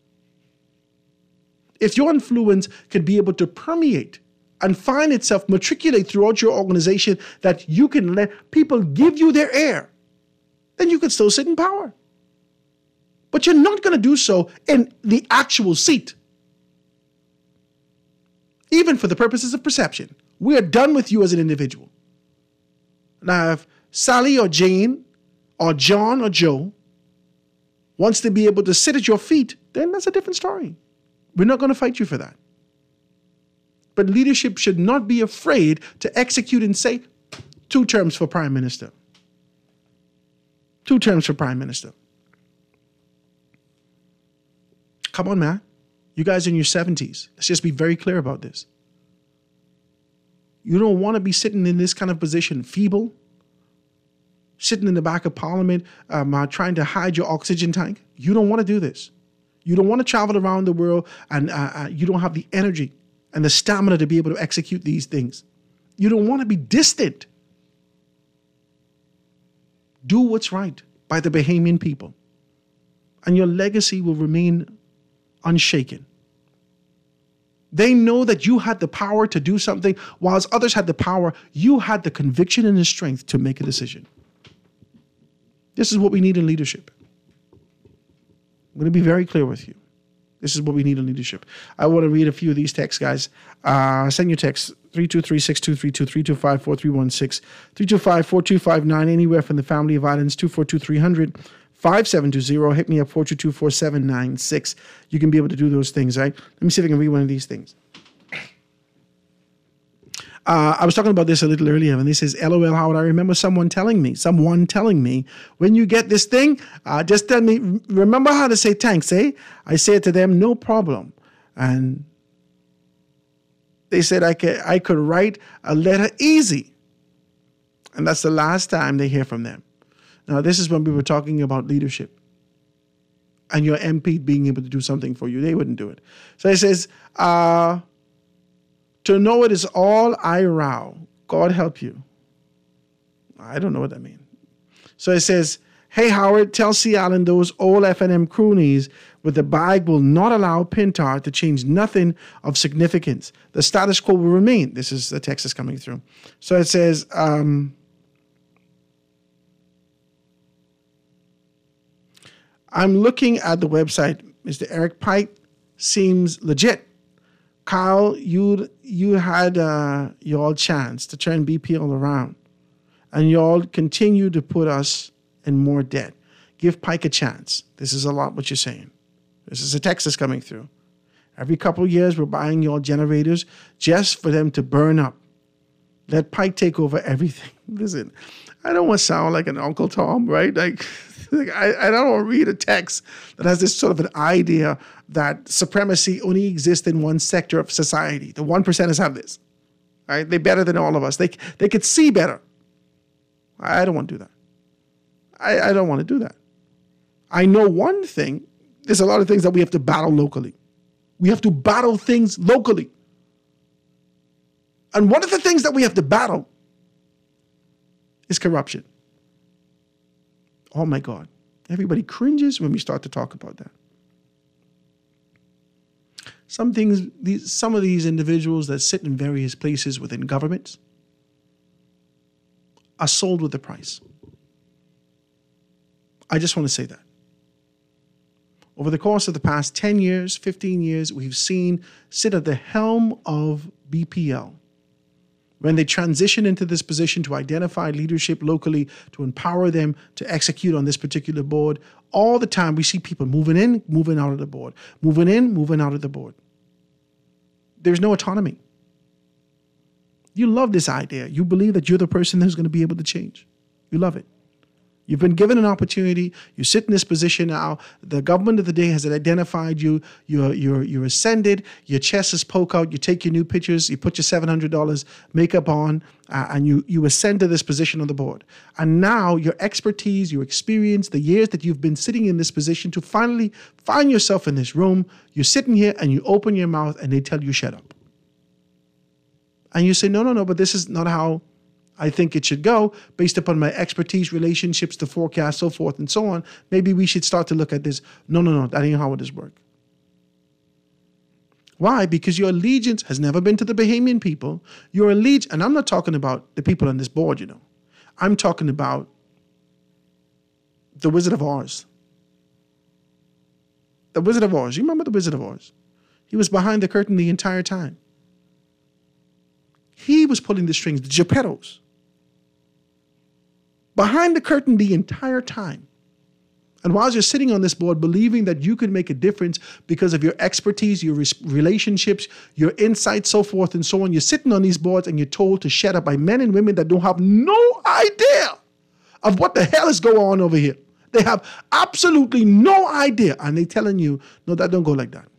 If your influence could be able to permeate and find itself matriculate throughout your organization that you can let people give you their ear, then you could still sit in power. But you're not going to do so in the actual seat. Even for the purposes of perception. We are done with you as an individual. Now, if Sally or Jane or John or Joe wants to be able to sit at your feet, then that's a different story. We're not going to fight you for that. But leadership should not be afraid to execute and say, 2 terms for prime minister. 2 terms for prime minister. Come on, man. You guys in your 70s. Let's just be very clear about this. You don't want to be sitting in this kind of position, feeble, sitting in the back of Parliament, trying to hide your oxygen tank. You don't want to do this. You don't want to travel around the world and you don't have the energy and the stamina to be able to execute these things. You don't want to be distant. Do what's right by the Bahamian people, and your legacy will remain unshaken. They know that you had the power to do something, whilst others had the power. You had the conviction and the strength to make a decision. This is what we need in leadership. I'm going to be very clear with you. This is what we need in leadership. I want to read a few of these texts, guys. Send your text, 323-6232, 325-4316, 325-4259, anywhere from the family of islands, 242-300-5720. Hit me up, 422-4796. You can be able to do those things, right? Let me see if I can read one of these things. I was talking about this a little earlier, and this is LOL Howard. I remember someone telling me, when you get this thing, just tell me, remember how to say thanks, eh? I said to them, no problem. And they said I could write a letter easy. And that's the last time they hear from them. Now, this is when we were talking about leadership and your MP being able to do something for you. They wouldn't do it. So it says, to know it is all I row. God help you. I don't know what that means. So it says, hey, Howard, tell Sea and those old FNM croonies with the bag will not allow Pintar to change nothing of significance. The status quo will remain. This is the text that's coming through. So it says, I'm looking at the website. Mr. Eric Pike seems legit. Kyle, you had y'all chance to turn BPL around, and y'all continue to put us in more debt. Give Pike a chance. This is a lot what you're saying. This is a text that's coming through. Every couple of years, we're buying y'all generators just for them to burn up. Let Pike take over everything. Listen, I don't want to sound like an Uncle Tom, right? Like I don't want to read a text that has this sort of an idea that supremacy only exists in one sector of society. The 1%ers have this, right? They're better than all of us. They could see better. I don't want to do that. I don't want to do that. I know one thing. There's a lot of things that we have to battle locally. We have to battle things locally. And one of the things that we have to battle is corruption. Oh my God. Everybody cringes when we start to talk about that. Some of these individuals that sit in various places within governments are sold with the price. I just want to say that. Over the course of the past 10 years, 15 years, we've seen sit at the helm of BPL. When they transition into this position to identify leadership locally, to empower them to execute on this particular board, all the time we see people moving in, moving out of the board, moving in, moving out of the board. There's no autonomy. You love this idea. You believe that you're the person who's going to be able to change. You love it. You've been given an opportunity. You sit in this position now. The government of the day has identified you. You're ascended. Your chest is poke out. You take your new pictures. You put your $700 makeup on, and you ascend to this position on the board. And now your expertise, your experience, the years that you've been sitting in this position to finally find yourself in this room, you're sitting here and you open your mouth and they tell you shut up. And you say, no, but this is not how I think it should go based upon my expertise, relationships, the forecast, so forth and so on. Maybe we should start to look at this. No, that ain't how it is work. Why? Because your allegiance has never been to the Bahamian people. Your allegiance, and I'm not talking about the people on this board, I'm talking about the Wizard of Oz. The Wizard of Oz. You remember the Wizard of Oz? He was behind the curtain the entire time. He was pulling the strings, the Geppettos. Behind the curtain the entire time. And while you're sitting on this board, believing that you could make a difference because of your expertise, your relationships, your insights, so forth and so on, you're sitting on these boards and you're told to shut up by men and women that don't have no idea of what the hell is going on over here. They have absolutely no idea. And they're telling you, no, that don't go like that.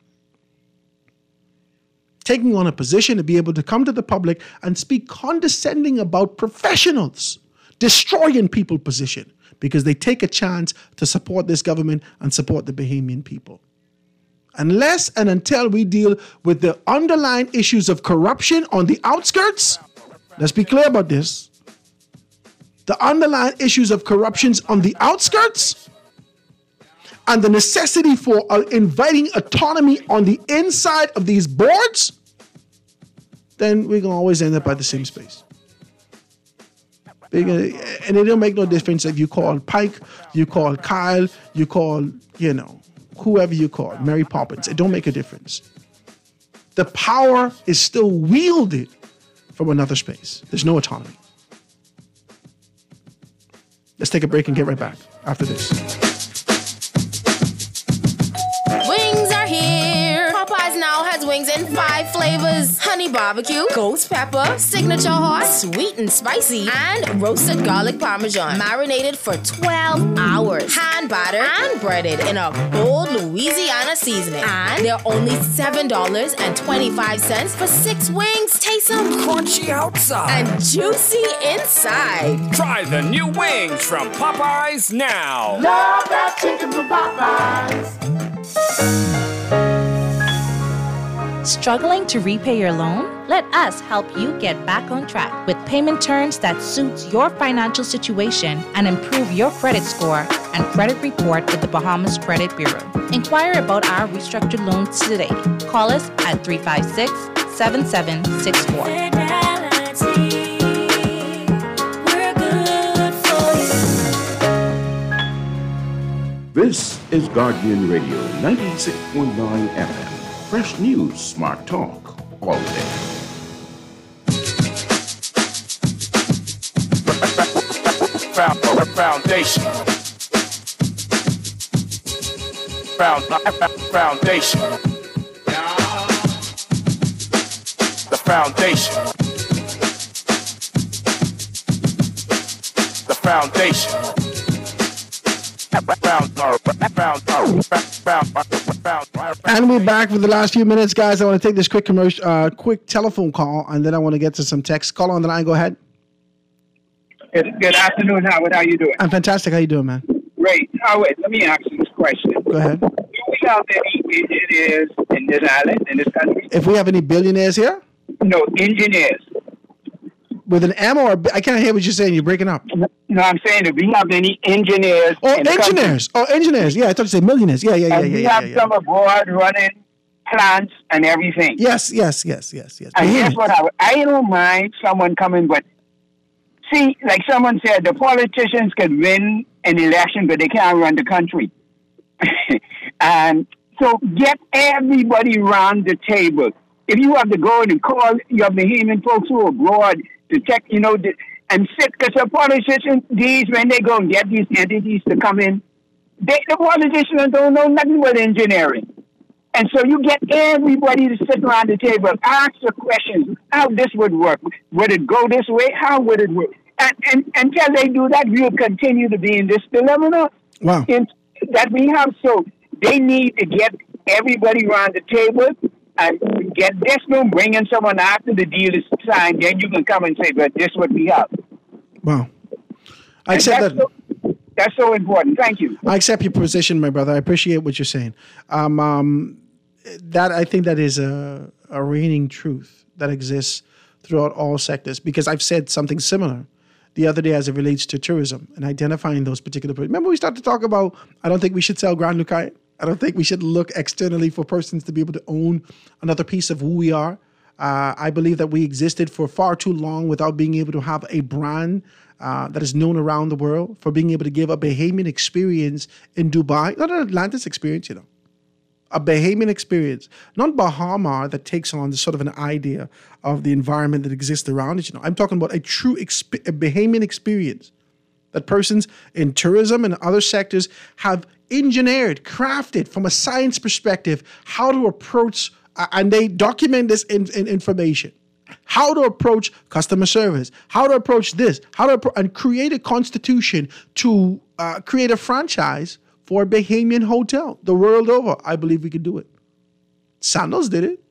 Taking on a position to be able to come to the public and speak condescending about professionals, destroying people position, because they take a chance to support this government and support the Bahamian people. Unless and until we deal with the underlying issues of corruption on the outskirts, let's be clear about this. The underlying issues of corruptions on the outskirts and the necessity for inviting autonomy on the inside of these boards, then we're going to always end up at the same space. And it don't make no difference if you call Pike, you call Kyle, you call, whoever you call, Mary Poppins. It don't make a difference. The power is still wielded from another space. There's no autonomy. Let's take a break and get right back after this. Wings are here. Popeyes now has wings in 5 flavors. Honey barbecue, ghost pepper, signature hot, sweet and spicy, and roasted garlic parmesan. Marinated for 12 hours. Hand battered and breaded in a bold Louisiana seasoning. And they're only $7.25 for 6 wings. Taste them. Crunchy outside and juicy inside. Try the new wings from Popeyes now. Love that chicken from Popeyes. Struggling to repay your loan? Let us help you get back on track with payment terms that suits your financial situation and improve your credit score and credit report with the Bahamas Credit Bureau. Inquire about our restructured loans today. Call us at 356-7764. This is Guardian Radio 96.9 FM. Fresh news, smart talk, all day. Foundation. Foundation. The foundation. The foundation. And we're back for the last few minutes, guys. I want to take this quick quick telephone call, and then I want to get to some text. Call on the line. Go ahead. Good afternoon, Howard. How you doing? I'm fantastic. How you doing, man? Great. Howard, let me ask you this question. Go ahead. Do we have any engineers in this island, in this country? If we have any billionaires here? No, engineers. With an M or I can't hear what you're saying. You're breaking up. No, I'm saying if we have any engineers. Oh, engineers. Engineers. Yeah, I thought you said millionaires. Yeah. We have some abroad running plants and everything. Yes. And guess what, Howard? I don't mind someone coming, but see, like someone said, the politicians could win an election, but they can't run the country. And so get everybody around the table. If you have to go and call your Bahamian folks who are abroad to check, and sit, because the politicians, when they go and get these entities to come in, the politicians don't know nothing about engineering. And so you get everybody to sit around the table, ask the questions, how this would work. Would it go this way? How would it work? And until they do that, we'll continue to be in this dilemma that we have. So they need to get everybody around the table and get this room, bring in someone after the deal is signed, then you can come and say, but this is what we have. Wow. I accept that. That's so important. Thank you. I accept your position, my brother. I appreciate what you're saying. That I think that is a reigning truth that exists throughout all sectors, because I've said something similar the other day as it relates to tourism and identifying those particular. Remember we started to talk about, I don't think we should sell Grand Lucayan. I don't think we should look externally for persons to be able to own another piece of who we are. I believe that we existed for far too long without being able to have a brand that is known around the world, for being able to give a Bahamian experience in Dubai, not an Atlantis experience, a Bahamian experience, not Bahama that takes on sort of an idea of the environment that exists around it. I'm talking about a true Bahamian experience that persons in tourism and other sectors have engineered, crafted from a science perspective how to approach, and they document this in information, how to approach customer service, how to approach this, and create a constitution to create a franchise for a Bahamian hotel the world over. I believe we can do it. Sandals did it.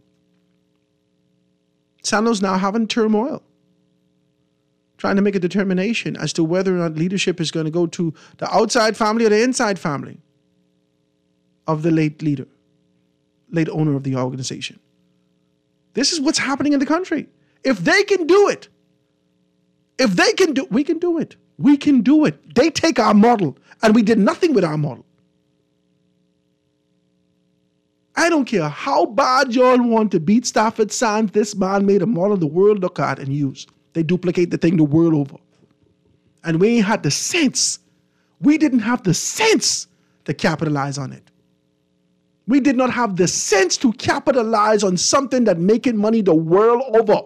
Sandals now having turmoil, trying to make a determination as to whether or not leadership is going to go to the outside family or the inside family of the late leader, late owner of the organization. This is what's happening in the country. If they can do it, we can do it. We can do it. They take our model, and we did nothing with our model. I don't care how bad y'all want to beat Stafford Sands. This man made a model the world look at and use. They duplicate the thing the world over. And we ain't had the sense. We didn't have the sense to capitalize on it. We did not have the sense to capitalize on something that making money the world over.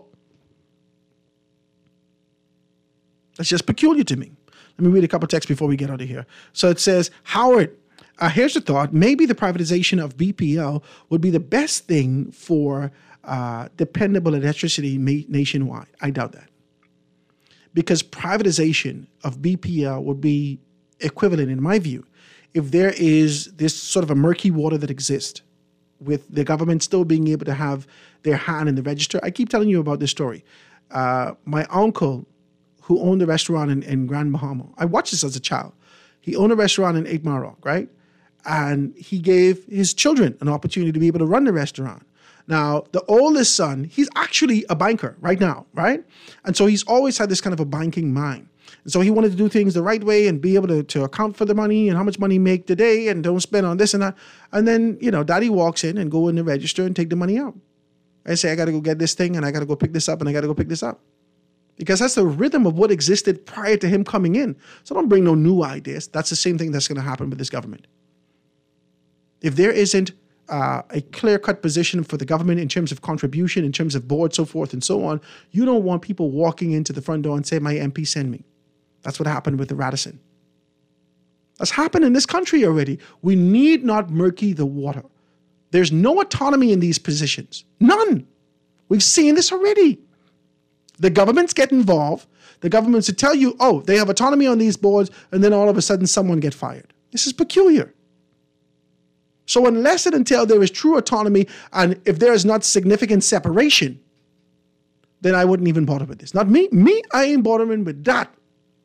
That's just peculiar to me. Let me read a couple texts before we get out of here. So it says, Howard, here's the thought. Maybe the privatization of BPL would be the best thing for dependable electricity nationwide. I doubt that. Because privatization of BPL would be equivalent, in my view, if there is this sort of a murky water that exists with the government still being able to have their hand in the register. I keep telling you about this story. My uncle, who owned a restaurant in Grand Bahama, I watched this as a child. He owned a restaurant in 8 Mile Rock, right? And he gave his children an opportunity to be able to run the restaurant. Now, the oldest son, he's actually a banker right now, right? And so he's always had this kind of a banking mind. And so he wanted to do things the right way and be able to account for the money and how much money he make today and don't spend on this and that. And then, daddy walks in and go in the register and take the money out. I say, I got to go get this thing and I got to go pick this up and I got to go pick this up. Because that's the rhythm of what existed prior to him coming in. So don't bring no new ideas. That's the same thing that's going to happen with this government. If there isn't a clear-cut position for the government in terms of contribution, in terms of board, so forth and so on, you don't want people walking into the front door and say, my MP send me. That's what happened with the Radisson. That's happened in this country already. We need not murky the water. There's no autonomy in these positions. None. We've seen this already. The governments get involved. The governments will tell you, oh, they have autonomy on these boards, and then all of a sudden someone get fired. This is peculiar. So unless and until there is true autonomy, and if there is not significant separation, then I wouldn't even bother with this. Not me. I ain't bothering with that.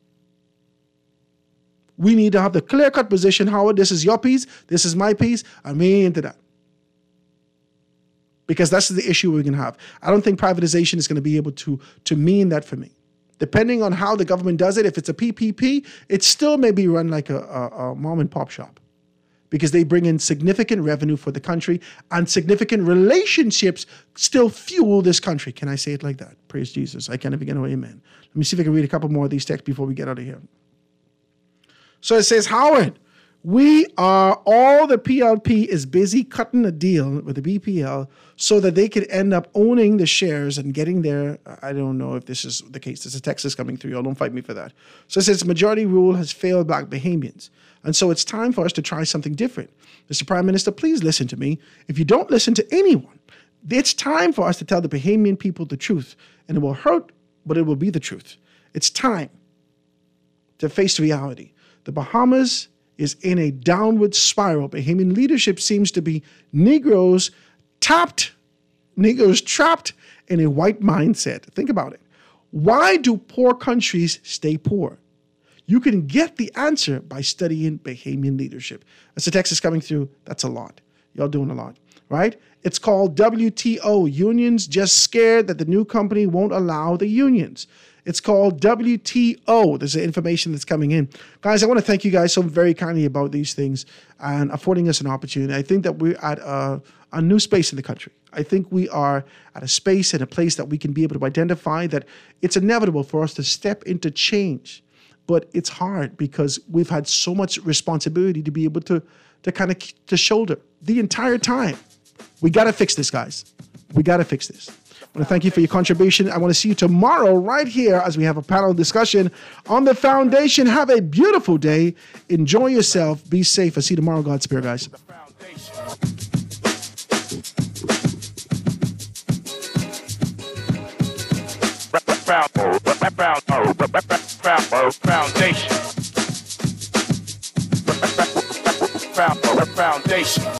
We need to have the clear-cut position, Howard, this is your piece, this is my piece, and we ain't into that. Because that's the issue we're going to have. I don't think privatization is going to be able to mean that for me. Depending on how the government does it, if it's a PPP, it still may be run like a mom and pop shop. Because they bring in significant revenue for the country and significant relationships still fuel this country. Can I say it like that? Praise Jesus. I can't even get no amen. Let me see if I can read a couple more of these texts before we get out of here. So it says, Howard, all the PLP is busy cutting a deal with the BPL so that they could end up owning the shares and getting their, I don't know if this is the case. There's a text that's coming through. Y'all don't fight me for that. So it says majority rule has failed Black Bahamians. And so it's time for us to try something different. Mr. Prime Minister, please listen to me. If you don't listen to anyone, it's time for us to tell the Bahamian people the truth. And it will hurt, but it will be the truth. It's time to face reality. The Bahamas is in a downward spiral. Bahamian leadership seems to be Negroes trapped in a white mindset. Think about it. Why do poor countries stay poor? You can get the answer by studying Bahamian leadership. As the text is coming through, that's a lot. Y'all doing a lot, right? It's called WTO, Unions Just Scared That the New Company Won't Allow the Unions. It's called WTO. There's the information that's coming in. Guys, I want to thank you guys so very kindly about these things and affording us an opportunity. I think that we're at a new space in the country. I think we are at a space and a place that we can be able to identify that it's inevitable for us to step into change. But it's hard because we've had so much responsibility to be able to kind of to shoulder the entire time. We got to fix this, guys. We got to fix this. want to thank you for your contribution. I want to see you tomorrow right here as we have a panel discussion on the foundation. Have a beautiful day. Enjoy yourself. Be safe. I'll see you tomorrow. Godspeed, guys. Foundation.